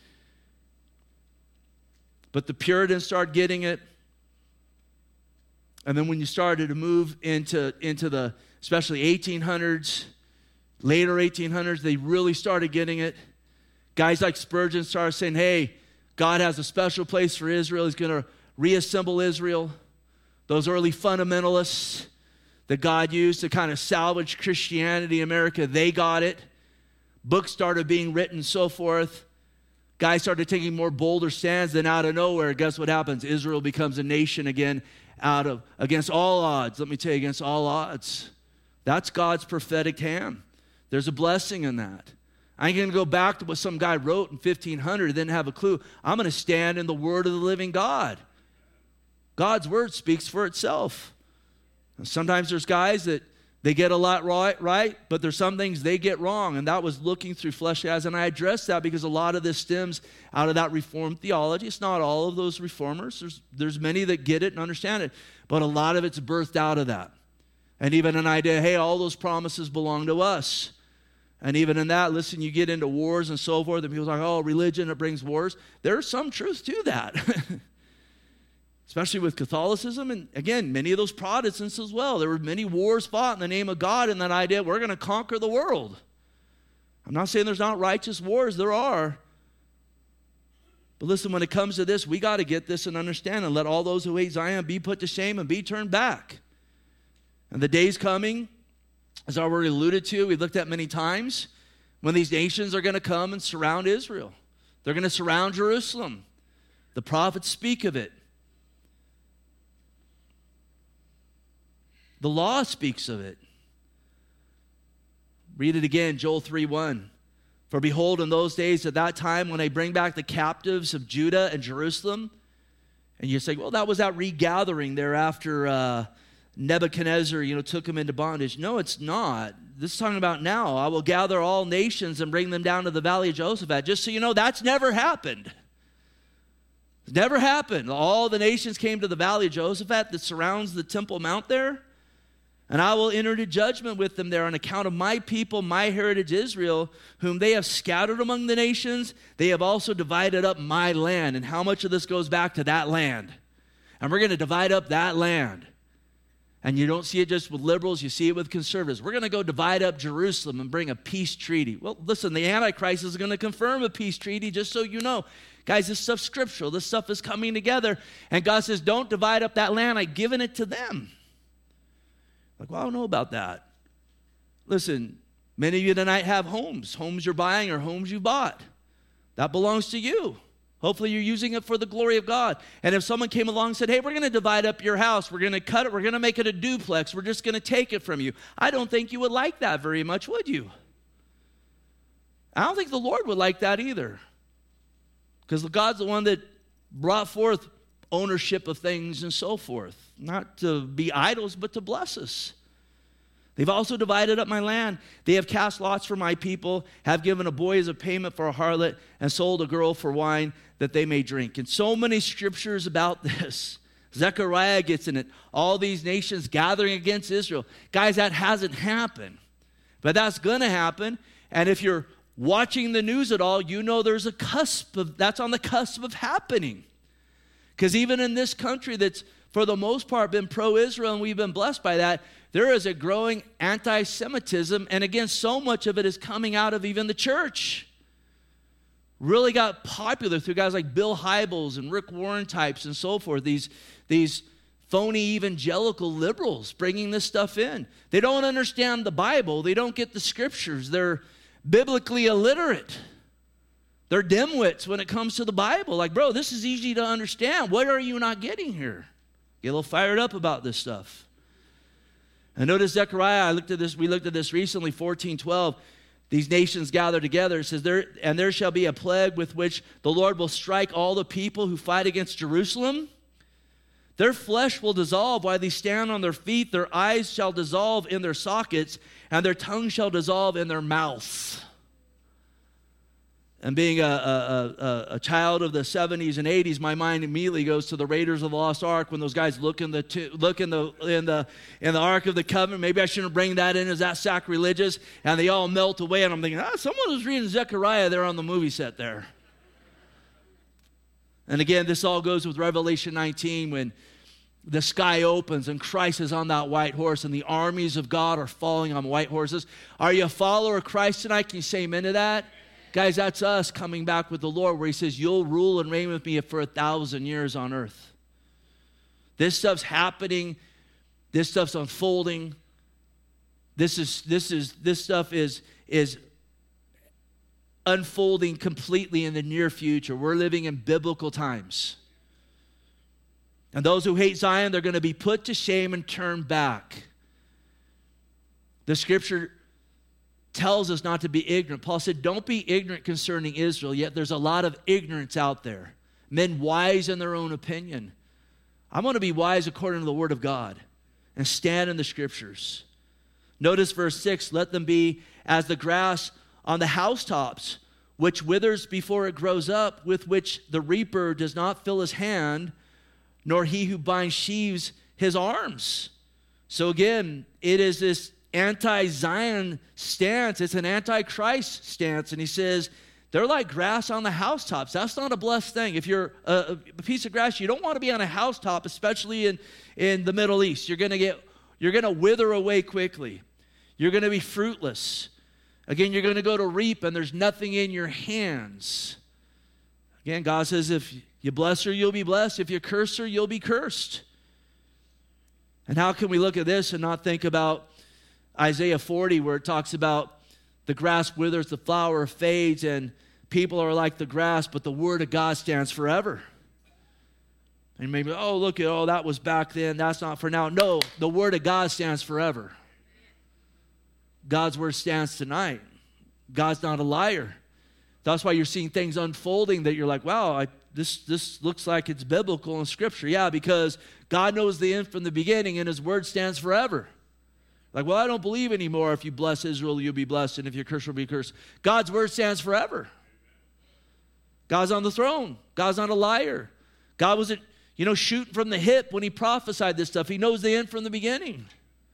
But the Puritans started getting it. And then when you started to move into, into the, especially eighteen hundreds, later eighteen hundreds, they really started getting it. Guys like Spurgeon started saying, hey, God has a special place for Israel. He's going to reassemble Israel. Those early fundamentalists that God used to kind of salvage Christianity in America, they got it. Books started being written, so forth. Guys started taking more bolder stands. Then out of nowhere, guess what happens? Israel becomes a nation again, out of against all odds. Let me tell you, against all odds. That's God's prophetic hand. There's a blessing in that. I ain't going to go back to what some guy wrote in fifteen hundred and didn't have a clue. I'm going to stand in the word of the living God. God's word speaks for itself. And sometimes there's guys that they get a lot right, right, but there's some things they get wrong, and that was looking through fleshly eyes, and I addressed that because a lot of this stems out of that Reformed theology. It's not all of those reformers. There's, there's many that get it and understand it, but a lot of it's birthed out of that. And even an idea, hey, all those promises belong to us. And even in that, listen, you get into wars and so forth, and people talk, oh, religion, it brings wars. There's some truth to that. Especially with Catholicism, and again, many of those Protestants as well. There were many wars fought in the name of God, and that idea, we're going to conquer the world. I'm not saying there's not righteous wars. There are. But listen, when it comes to this, we got to get this and understand and let all those who hate Zion be put to shame and be turned back. And the day's coming, as I already alluded to, we've looked at many times, when these nations are going to come and surround Israel. They're going to surround Jerusalem. The prophets speak of it. The law speaks of it. Read it again, Joel three one. For behold, in those days at that time when I bring back the captives of Judah and Jerusalem, and you say, well, that was that regathering there after uh, Nebuchadnezzar, you know, took them into bondage. No, it's not. This is talking about now. I will gather all nations and bring them down to the valley of Jehoshaphat. Just so you know, that's never happened. It's never happened. All the nations came to the valley of Jehoshaphat that surrounds the Temple Mount there. And I will enter into judgment with them there on account of my people, my heritage Israel, whom they have scattered among the nations. They have also divided up my land. And how much of this goes back to that land? And we're going to divide up that land. And you don't see it just with liberals, you see it with conservatives. We're going to go divide up Jerusalem and bring a peace treaty. Well, listen, the Antichrist is going to confirm a peace treaty, just so you know. Guys, this stuff's scriptural. This stuff is coming together. And God says, don't divide up that land. I've given it to them. Like, well, I don't know about that. Listen, many of you tonight have homes. Homes you're buying or homes you bought. That belongs to you. Hopefully you're using it for the glory of God. And if someone came along and said, hey, we're going to divide up your house. We're going to cut it. We're going to make it a duplex. We're just going to take it from you. I don't think you would like that very much, would you? I don't think the Lord would like that either. Because God's the one that brought forth ownership of things and so forth. Not to be idols, but to bless us. They've also divided up my land. They have cast lots for my people, have given a boy as a payment for a harlot, and sold a girl for wine that they may drink. And so many scriptures about this. Zechariah gets in it. All these nations gathering against Israel. Guys, that hasn't happened. But that's going to happen. And if you're watching the news at all, you know there's a cusp of, that's on the cusp of happening. Because even in this country that's, for the most part, been pro-Israel, and we've been blessed by that, there is a growing anti-Semitism, and again, so much of it is coming out of even the church. Really got popular through guys like Bill Hybels and Rick Warren types and so forth, these, these phony evangelical liberals bringing this stuff in. They don't understand the Bible. They don't get the scriptures. They're biblically illiterate. They're dimwits when it comes to the Bible. Like, bro, this is easy to understand. What are you not getting here? Get a little fired up about this stuff. And notice Zechariah, I looked at this, we looked at this recently, fourteen twelve. these nations gather together. It says, there, and there shall be a plague with which the Lord will strike all the people who fight against Jerusalem. Their flesh will dissolve while they stand on their feet. Their eyes shall dissolve in their sockets, and their tongue shall dissolve in their mouths. And being a, a, a, a child of the seventies and eighties, my mind immediately goes to the Raiders of the Lost Ark when those guys look in the t- look in the in the in the Ark of the Covenant. Maybe I shouldn't bring that in. Is that sacrilegious? And they all melt away. And I'm thinking, ah, someone was reading Zechariah there on the movie set there. And again, this all goes with Revelation nineteen when the sky opens and Christ is on that white horse and the armies of God are falling on white horses. Are you a follower of Christ tonight? Can you say amen to that? Guys, that's us coming back with the Lord where he says, you'll rule and reign with me for a thousand years on earth. This stuff's happening. This stuff's unfolding. This is this is this stuff is is unfolding completely in the near future. We're living in biblical times. And those who hate Zion, they're going to be put to shame and turned back. The scripture tells us not to be ignorant. Paul said, don't be ignorant concerning Israel, yet there's a lot of ignorance out there. Men wise in their own opinion. I want to be wise according to the word of God and stand in the scriptures. Notice verse six, let them be as the grass on the housetops, which withers before it grows up, with which the reaper does not fill his hand, nor he who binds sheaves his arms. So again, it is this anti-Zion stance. It's an anti-Christ stance. And he says, they're like grass on the housetops. That's not a blessed thing. If you're a, a piece of grass, you don't want to be on a housetop, especially in, in the Middle East. You're going to get, you're going to wither away quickly. You're going to be fruitless. Again, you're going to go to reap and there's nothing in your hands. Again, God says, if you bless her, you'll be blessed. If you curse her, you'll be cursed. And how can we look at this and not think about Isaiah forty, where it talks about the grass withers, the flower fades, and people are like the grass, but the word of God stands forever. And maybe, oh, look at, oh, that was back then. That's not for now. No, the word of God stands forever. God's word stands tonight. God's not a liar. That's why you're seeing things unfolding that you're like, wow, I, this, this looks like it's biblical in Scripture. Yeah, because God knows the end from the beginning, and his word stands forever. Like, well, I don't believe anymore. If you bless Israel, you'll be blessed, and if you curse, you'll be cursed. God's word stands forever. God's on the throne. God's not a liar. God wasn't, you know, shooting from the hip when he prophesied this stuff. He knows the end from the beginning.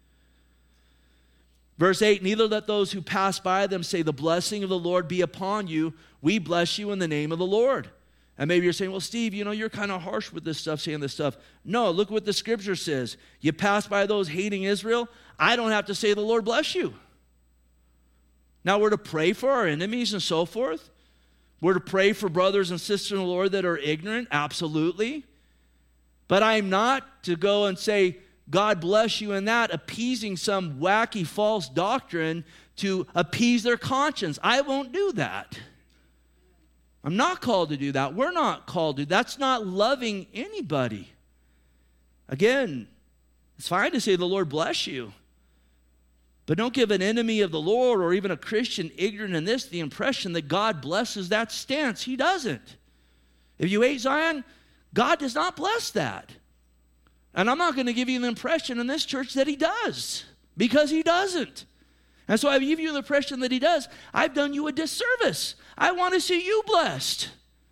Verse eight, neither let those who pass by them say, the blessing of the Lord be upon you. We bless you in the name of the Lord. And maybe you're saying, well, Steve, you know, you're kind of harsh with this stuff, saying this stuff. No, look what the scripture says. You pass by those hating Israel, I don't have to say the Lord bless you. Now we're to pray for our enemies and so forth. We're to pray for brothers and sisters in the Lord that are ignorant, absolutely. But I'm not to go and say, God bless you in that, appeasing some wacky false doctrine to appease their conscience. I won't do that. I'm not called to do that. We're not called to. That's not loving anybody. Again, it's fine to say the Lord bless you. But don't give an enemy of the Lord or even a Christian ignorant in this the impression that God blesses that stance. He doesn't. If you hate Zion, God does not bless that. And I'm not going to give you the impression in this church that he does, because he doesn't. And so I give you the impression that he does. I've done you a disservice. I want to see you blessed.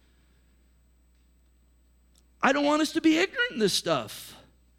I don't want us to be ignorant in this stuff.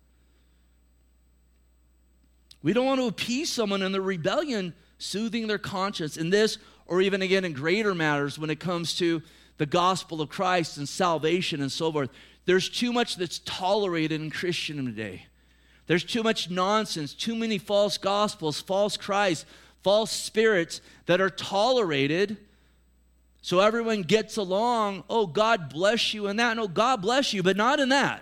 We don't want to appease someone in their rebellion, soothing their conscience in this, or even again in greater matters when it comes to the gospel of Christ and salvation and so forth. There's too much that's tolerated in Christendom today. There's too much nonsense, too many false gospels, false Christ, false spirits that are tolerated so everyone gets along. Oh, God bless you in that. No, God bless you, but not in that.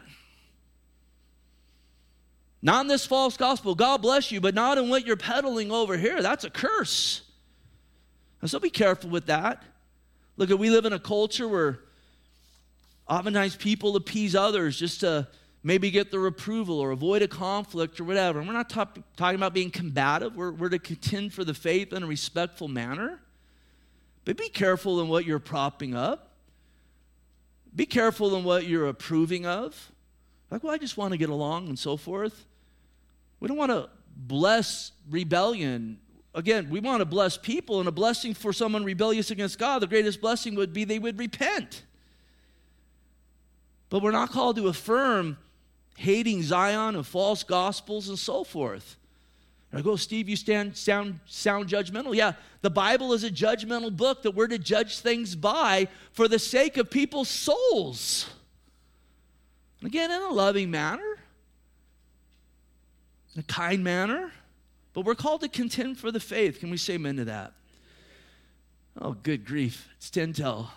Not in this false gospel. God bless you, but not in what you're peddling over here. That's a curse. And so be careful with that. Look, we live in a culture where oftentimes people appease others just to maybe get their approval or avoid a conflict or whatever. And we're not talk, talking about being combative. We're, we're to contend for the faith in a respectful manner. But be careful in what you're propping up. Be careful in what you're approving of. Like, well, I just want to get along and so forth. We don't want to bless rebellion. Again, we want to bless people, and a blessing for someone rebellious against God, the greatest blessing would be they would repent. But we're not called to affirm hating Zion and false gospels and so forth. And I go, Steve, you stand, sound, sound judgmental. Yeah, the Bible is a judgmental book that we're to judge things by for the sake of people's souls. And again, in a loving manner, in a kind manner, but we're called to contend for the faith. Can we say amen to that? Oh, good grief. It's ten till.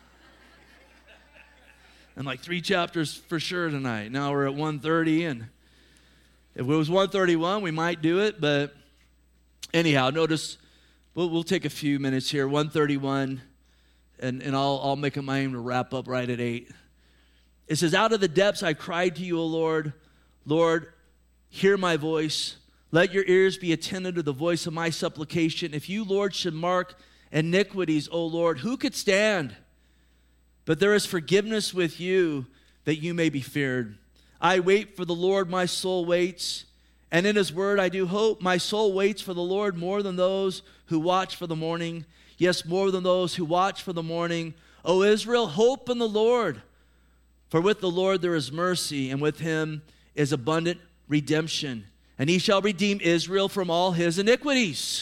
And like three chapters for sure tonight. Now we're at one thirty, and if it was one thirty-one, we might do it. But anyhow, notice, we'll, we'll take a few minutes here. one thirty-one, and, and I'll, I'll make it my aim to wrap up right at eight. It says, out of the depths I cried to you, O Lord. Lord, hear my voice. Let your ears be attentive to the voice of my supplication. If you, Lord, should mark iniquities, O Lord, who could stand? But there is forgiveness with you, that you may be feared. I wait for the Lord, my soul waits, and in his word I do hope. My soul waits for the Lord more than those who watch for the morning. Yes, more than those who watch for the morning. O Israel, hope in the Lord. For with the Lord there is mercy, and with him is abundant redemption. And he shall redeem Israel from all his iniquities.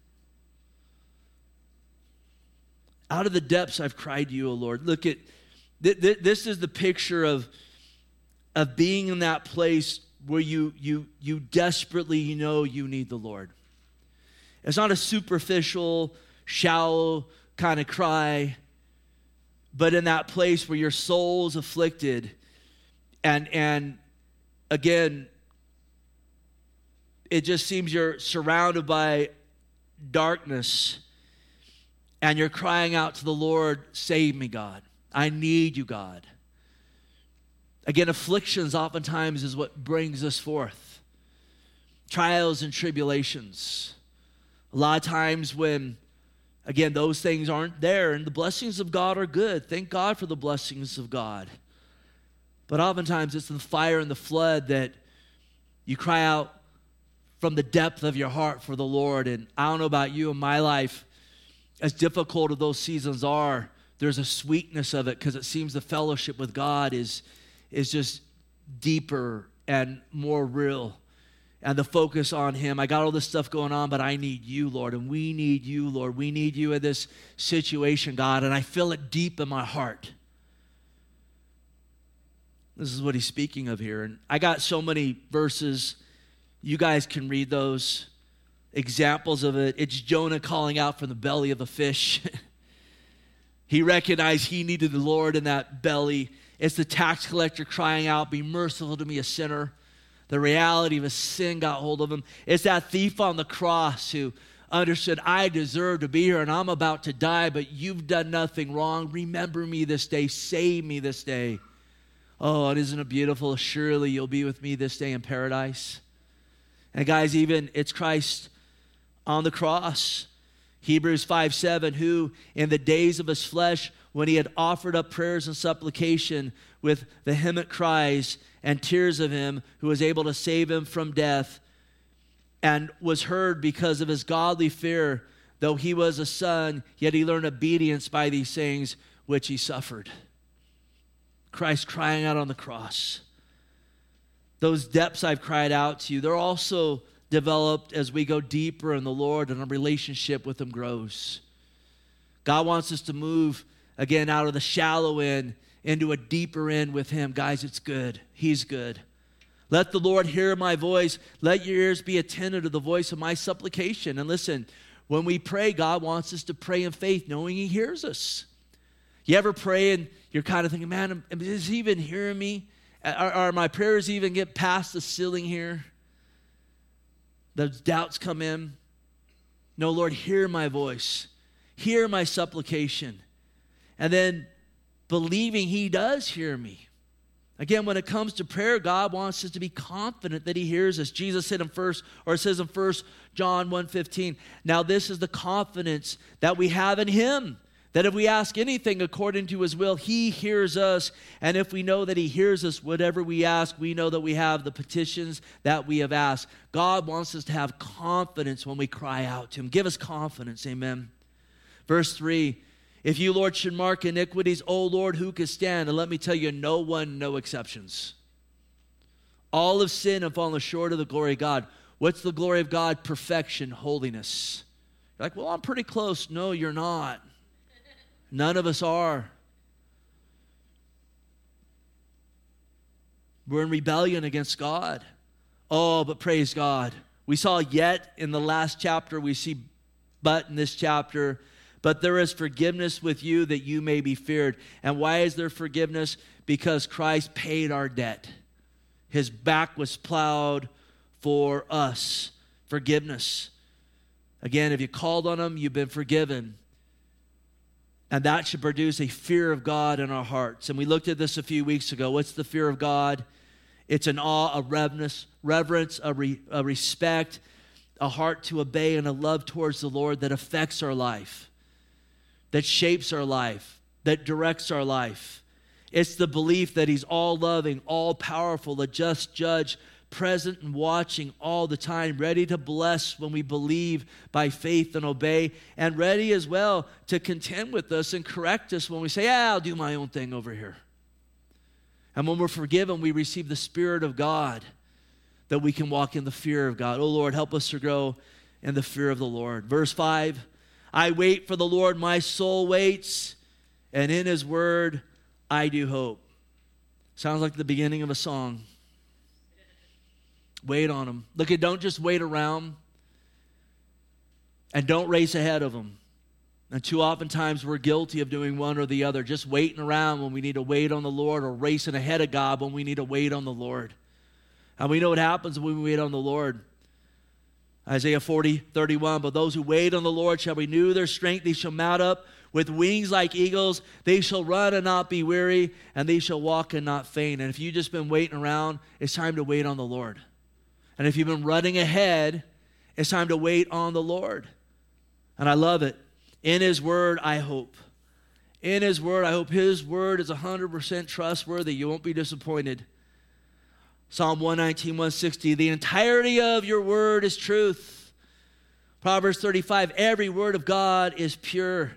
Out of the depths I've cried to you, O Lord. Look at, th- th- this is the picture of, of being in that place where you, you, you desperately you know you need the Lord. It's not a superficial, shallow kind of cry, but in that place where your soul's afflicted, and, and again, it just seems you're surrounded by darkness, and you're crying out to the Lord, save me, God. I need you, God. Again, afflictions oftentimes is what brings us forth. Trials and tribulations. A lot of times when, again, those things aren't there, and the blessings of God are good. Thank God for the blessings of God. But oftentimes it's the fire and the flood that you cry out from the depth of your heart for the Lord. And I don't know about you, in my life, as difficult as those seasons are, there's a sweetness of it, because it seems the fellowship with God is, is just deeper and more real. And the focus on him. I got all this stuff going on, but I need you, Lord. And we need you, Lord. We need you in this situation, God. And I feel it deep in my heart. This is what he's speaking of here. And I got so many verses. You guys can read those examples of it. It's Jonah calling out from the belly of a fish. He recognized he needed the Lord in that belly. It's the tax collector crying out, be merciful to me, a sinner. The reality of his sin got hold of him. It's that thief on the cross who understood, I deserve to be here and I'm about to die, but you've done nothing wrong. Remember me this day. Save me this day. Oh, and isn't it beautiful? Surely you'll be with me this day in paradise. And guys, even it's Christ on the cross. Hebrews five seven, who in the days of his flesh, when he had offered up prayers and supplication with vehement cries and tears of him, who was able to save him from death, and was heard because of his godly fear, though he was a son, yet he learned obedience by these things which he suffered. Christ crying out on the cross. Those depths I've cried out to you, they're also developed as we go deeper in the Lord and our relationship with him grows. God wants us to move, again, out of the shallow end into a deeper end with him. Guys, it's good. He's good. Let the Lord hear my voice. Let your ears be attentive to the voice of my supplication. And listen, when we pray, God wants us to pray in faith, knowing he hears us. You ever pray and you're kind of thinking, man, is he even hearing me? Are, are my prayers even get past the ceiling here? Those doubts come in. No, Lord, hear my voice. Hear my supplication. And then believing he does hear me. Again, when it comes to prayer, God wants us to be confident that he hears us. Jesus said in first, or it says in First John one fifteen, now this is the confidence that we have in him, that if we ask anything according to his will, he hears us. And if we know that he hears us, whatever we ask, we know that we have the petitions that we have asked. God wants us to have confidence when we cry out to him. Give us confidence, amen. Verse three, if you, Lord, should mark iniquities, O Lord, who could stand? And let me tell you, no one, no exceptions. All have sinned and fallen short of the glory of God. What's the glory of God? Perfection, holiness. You're like, well, I'm pretty close. No, you're not. None of us are. We're in rebellion against God. Oh, but praise God. We saw yet in the last chapter, we see but in this chapter, but there is forgiveness with you that you may be feared. And why is there forgiveness? Because Christ paid our debt. His back was plowed for us. Forgiveness. Again, if you called on him, you've been forgiven. And that should produce a fear of God in our hearts. And we looked at this a few weeks ago. What's the fear of God? It's an awe, a reverence, reverence, a, re, a respect, a heart to obey, and a love towards the Lord that affects our life, that shapes our life, that directs our life. It's the belief that he's all-loving, all-powerful, a just judge, present and watching all the time, ready to bless when we believe by faith and obey, and ready as well to contend with us and correct us when we say, yeah, I'll do my own thing over here. And when we're forgiven, we receive the Spirit of God that we can walk in the fear of God. Oh, Lord, help us to grow in the fear of the Lord. Verse five, I wait for the Lord, my soul waits, and in his word I do hope. Sounds like the beginning of a song. Wait on him. Look, at don't just wait around, and don't race ahead of him. And too oftentimes we're guilty of doing one or the other, just waiting around when we need to wait on the Lord, or racing ahead of God when we need to wait on the Lord. And we know what happens when we wait on the Lord. Isaiah forty, thirty-one, but those who wait on the Lord shall renew their strength. They shall mount up with wings like eagles. They shall run and not be weary, and they shall walk and not faint. And if you've just been waiting around, it's time to wait on the Lord. And if you've been running ahead, it's time to wait on the Lord. And I love it. In his word, I hope. In his word, I hope his word is one hundred percent trustworthy. You won't be disappointed. Psalm one nineteen, one sixty, the entirety of your word is truth. Proverbs thirty-five, every word of God is pure.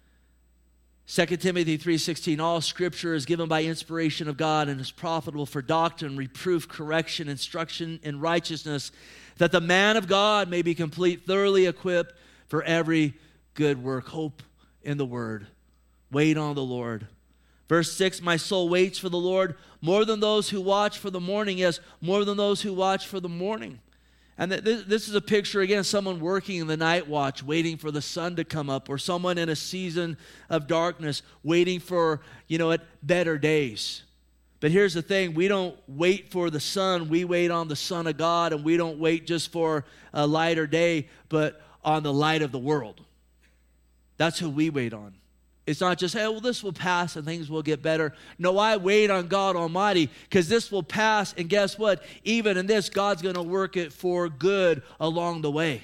Second Timothy three sixteen, all scripture is given by inspiration of God and is profitable for doctrine, reproof, correction, instruction in righteousness, that the man of God may be complete, thoroughly equipped for every good work. Hope in the word. Wait on the Lord. Verse six, my soul waits for the Lord more than those who watch for the morning. Yes, more than those who watch for the morning. And th- this is a picture, again, someone working in the night watch, waiting for the sun to come up, or someone in a season of darkness, waiting for, you know, better days. But here's the thing, we don't wait for the sun, we wait on the Son of God, and we don't wait just for a lighter day, but on the light of the world. That's who we wait on. It's not just, hey, well, this will pass and things will get better. No, I wait on God Almighty because this will pass. And guess what? Even in this, God's going to work it for good along the way.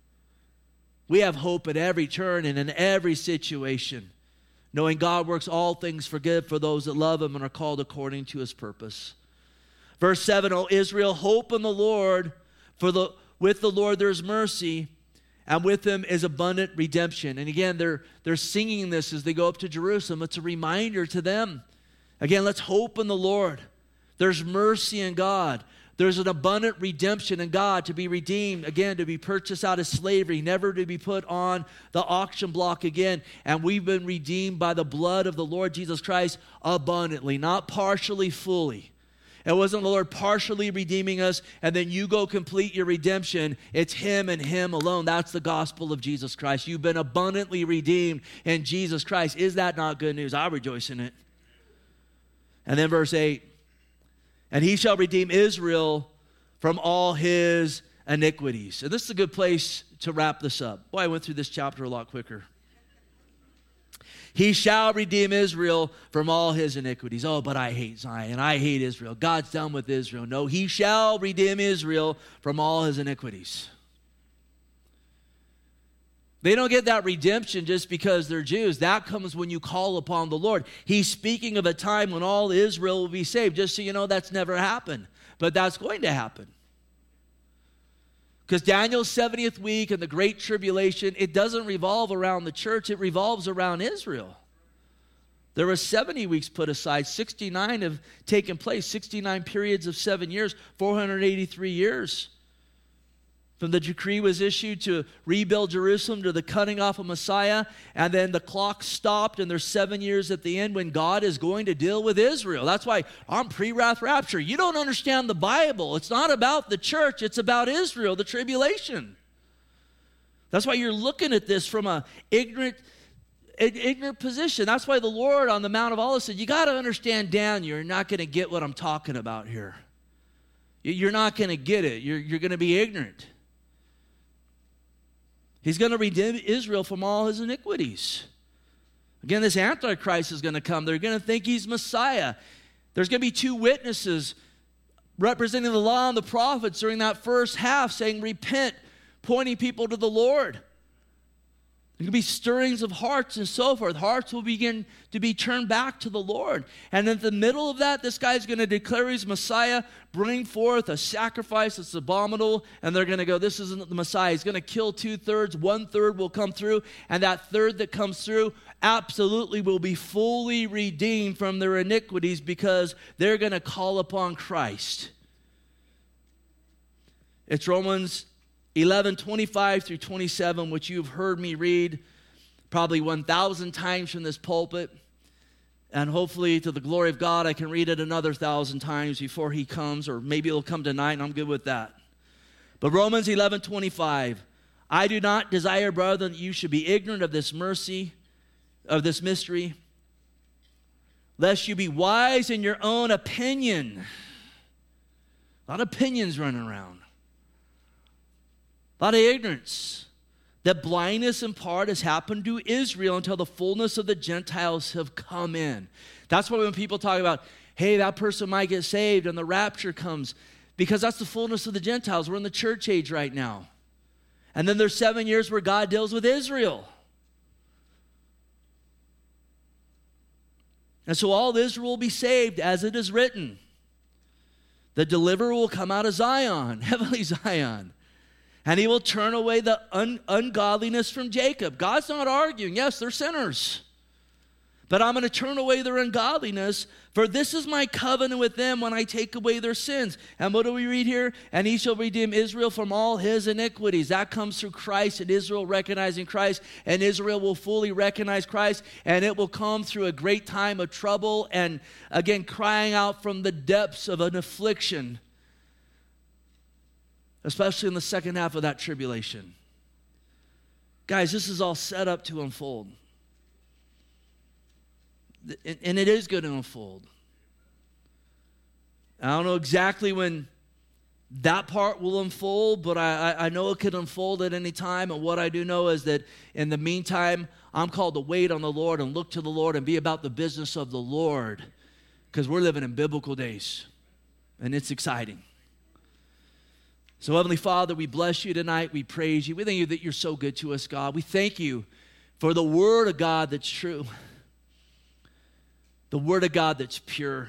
We have hope at every turn and in every situation, knowing God works all things for good for those that love him and are called according to his purpose. Verse seven, O Israel, hope in the Lord, for the with the Lord there's mercy, and with him is abundant redemption. And again, they're, they're singing this as they go up to Jerusalem. It's a reminder to them. Again, let's hope in the Lord. There's mercy in God. There's an abundant redemption in God to be redeemed, again, to be purchased out of slavery, never to be put on the auction block again. And we've been redeemed by the blood of the Lord Jesus Christ abundantly, not partially, fully. It wasn't the Lord partially redeeming us, and then you go complete your redemption. It's him and him alone. That's the gospel of Jesus Christ. You've been abundantly redeemed in Jesus Christ. Is that not good news? I rejoice in it. And then verse eight, and he shall redeem Israel from all his iniquities. And this is a good place to wrap this up. Boy, I went through this chapter a lot quicker. He shall redeem Israel from all his iniquities. Oh, but I hate Zion. I hate Israel. God's done with Israel. No, he shall redeem Israel from all his iniquities. They don't get that redemption just because they're Jews. That comes when you call upon the Lord. He's speaking of a time when all Israel will be saved. Just so you know, that's never happened. But that's going to happen. Because Daniel's seventieth week and the Great Tribulation, it doesn't revolve around the church. It revolves around Israel. There were seventy weeks put aside. sixty-nine have taken place. sixty-nine periods of seven years. four hundred eighty-three years. From the decree was issued to rebuild Jerusalem to the cutting off of Messiah. And then the clock stopped and there's seven years at the end when God is going to deal with Israel. That's why I'm pre-wrath rapture. You don't understand the Bible. It's not about the church. It's about Israel, the tribulation. That's why you're looking at this from an ignorant, ignorant position. That's why the Lord on the Mount of Olives said, you got to understand Daniel. You're not going to get what I'm talking about here. You're not going to get it. You're, you're going to be ignorant. He's going to redeem Israel from all his iniquities. Again, this Antichrist is going to come. They're going to think he's Messiah. There's going to be two witnesses representing the law and the prophets during that first half saying, repent, pointing people to the Lord. There can be stirrings of hearts and so forth. Hearts will begin to be turned back to the Lord. And in the middle of that, this guy's going to declare he's Messiah, bring forth a sacrifice that's abominable, and they're going to go, this isn't the Messiah. He's going to kill two-thirds. One-third will come through, and that third that comes through absolutely will be fully redeemed from their iniquities because they're going to call upon Christ. It's Romans eleven, twenty-five through twenty-seven, which you've heard me read probably one thousand times from this pulpit. And hopefully, to the glory of God, I can read it another thousand times before he comes, or maybe it'll come tonight, and I'm good with that. But Romans eleven, twenty-five, I do not desire, brethren, that you should be ignorant of this mercy, of this mystery, lest you be wise in your own opinion. A lot of opinions running around. A lot of ignorance. That blindness in part has happened to Israel until the fullness of the Gentiles have come in. That's why when people talk about, hey, that person might get saved and the rapture comes, because that's the fullness of the Gentiles. We're in the church age right now. And then there's seven years where God deals with Israel. And so all Israel will be saved as it is written. The deliverer will come out of Zion, heavenly Zion. And he will turn away the un- ungodliness from Jacob. God's not arguing. Yes, they're sinners. But I'm going to turn away their ungodliness, for this is my covenant with them when I take away their sins. And what do we read here? And he shall redeem Israel from all his iniquities. That comes through Christ and Israel recognizing Christ. And Israel will fully recognize Christ. And it will come through a great time of trouble and, again, crying out from the depths of an affliction, especially in the second half of that tribulation. Guys, this is all set up to unfold. And it is going to unfold. I don't know exactly when that part will unfold, but I, I know it could unfold at any time. And what I do know is that in the meantime, I'm called to wait on the Lord and look to the Lord and be about the business of the Lord, because we're living in biblical days, and it's exciting. So, Heavenly Father, we bless you tonight. We praise you. We thank you that you're so good to us, God. We thank you for the Word of God that's true, the Word of God that's pure.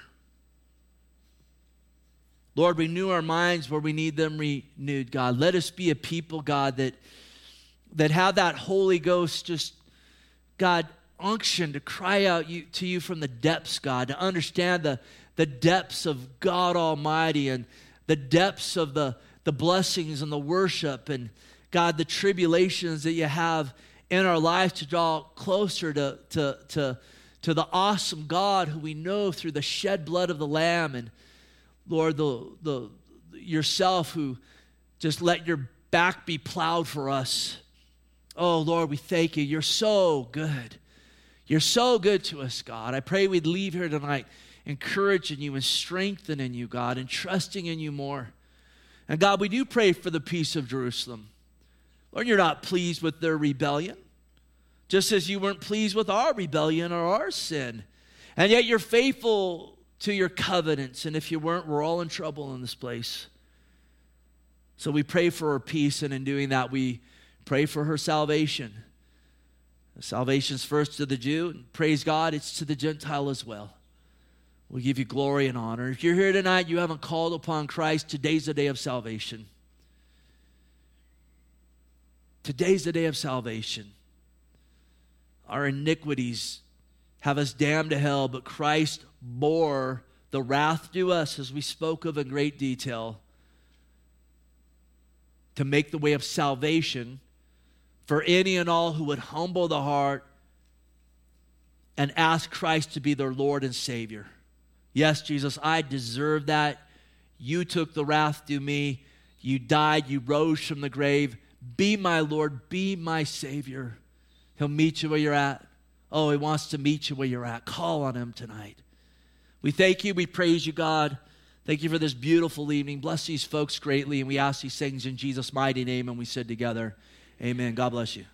Lord, renew our minds where we need them renewed, God. Let us be a people, God, that, that have that Holy Ghost just, God, unction to cry out you, to you from the depths, God, to understand the, the depths of God Almighty and the depths of the the blessings and the worship and, God, the tribulations that you have in our life to draw closer to, to, to, to the awesome God who we know through the shed blood of the Lamb, and, Lord, the, the yourself who just let your back be plowed for us. Oh, Lord, we thank you. You're so good. You're so good to us, God. I pray we'd leave here tonight encouraging you and strengthening you, God, and trusting in you more. And God, we do pray for the peace of Jerusalem. Lord, you're not pleased with their rebellion. just as you weren't pleased with our rebellion or our sin. And yet you're faithful to your covenants. And if you weren't, we're all in trouble in this place. So we pray for her peace, and in doing that, we pray for her salvation. Salvation's first to the Jew, and praise God, it's to the Gentile as well. We give you glory and honor. If you're here tonight, you haven't called upon Christ, today's the day of salvation. Today's the day of salvation. Our iniquities have us damned to hell, but Christ bore the wrath due us, as we spoke of in great detail, to make the way of salvation for any and all who would humble the heart and ask Christ to be their Lord and Savior. Yes, Jesus, I deserve that. You took the wrath due me. You died. You rose from the grave. Be my Lord. Be my Savior. He'll meet you where you're at. Oh, he wants to meet you where you're at. Call on him tonight. We thank you. We praise you, God. Thank you for this beautiful evening. Bless these folks greatly. And we ask these things in Jesus' mighty name. And we said together, amen. God bless you.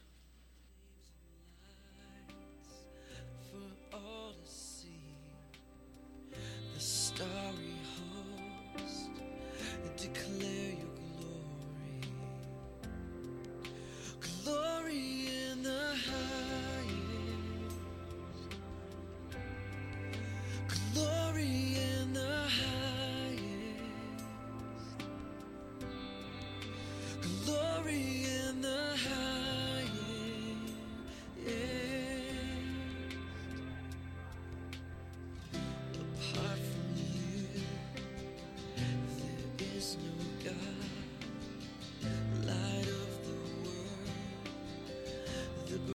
Glory.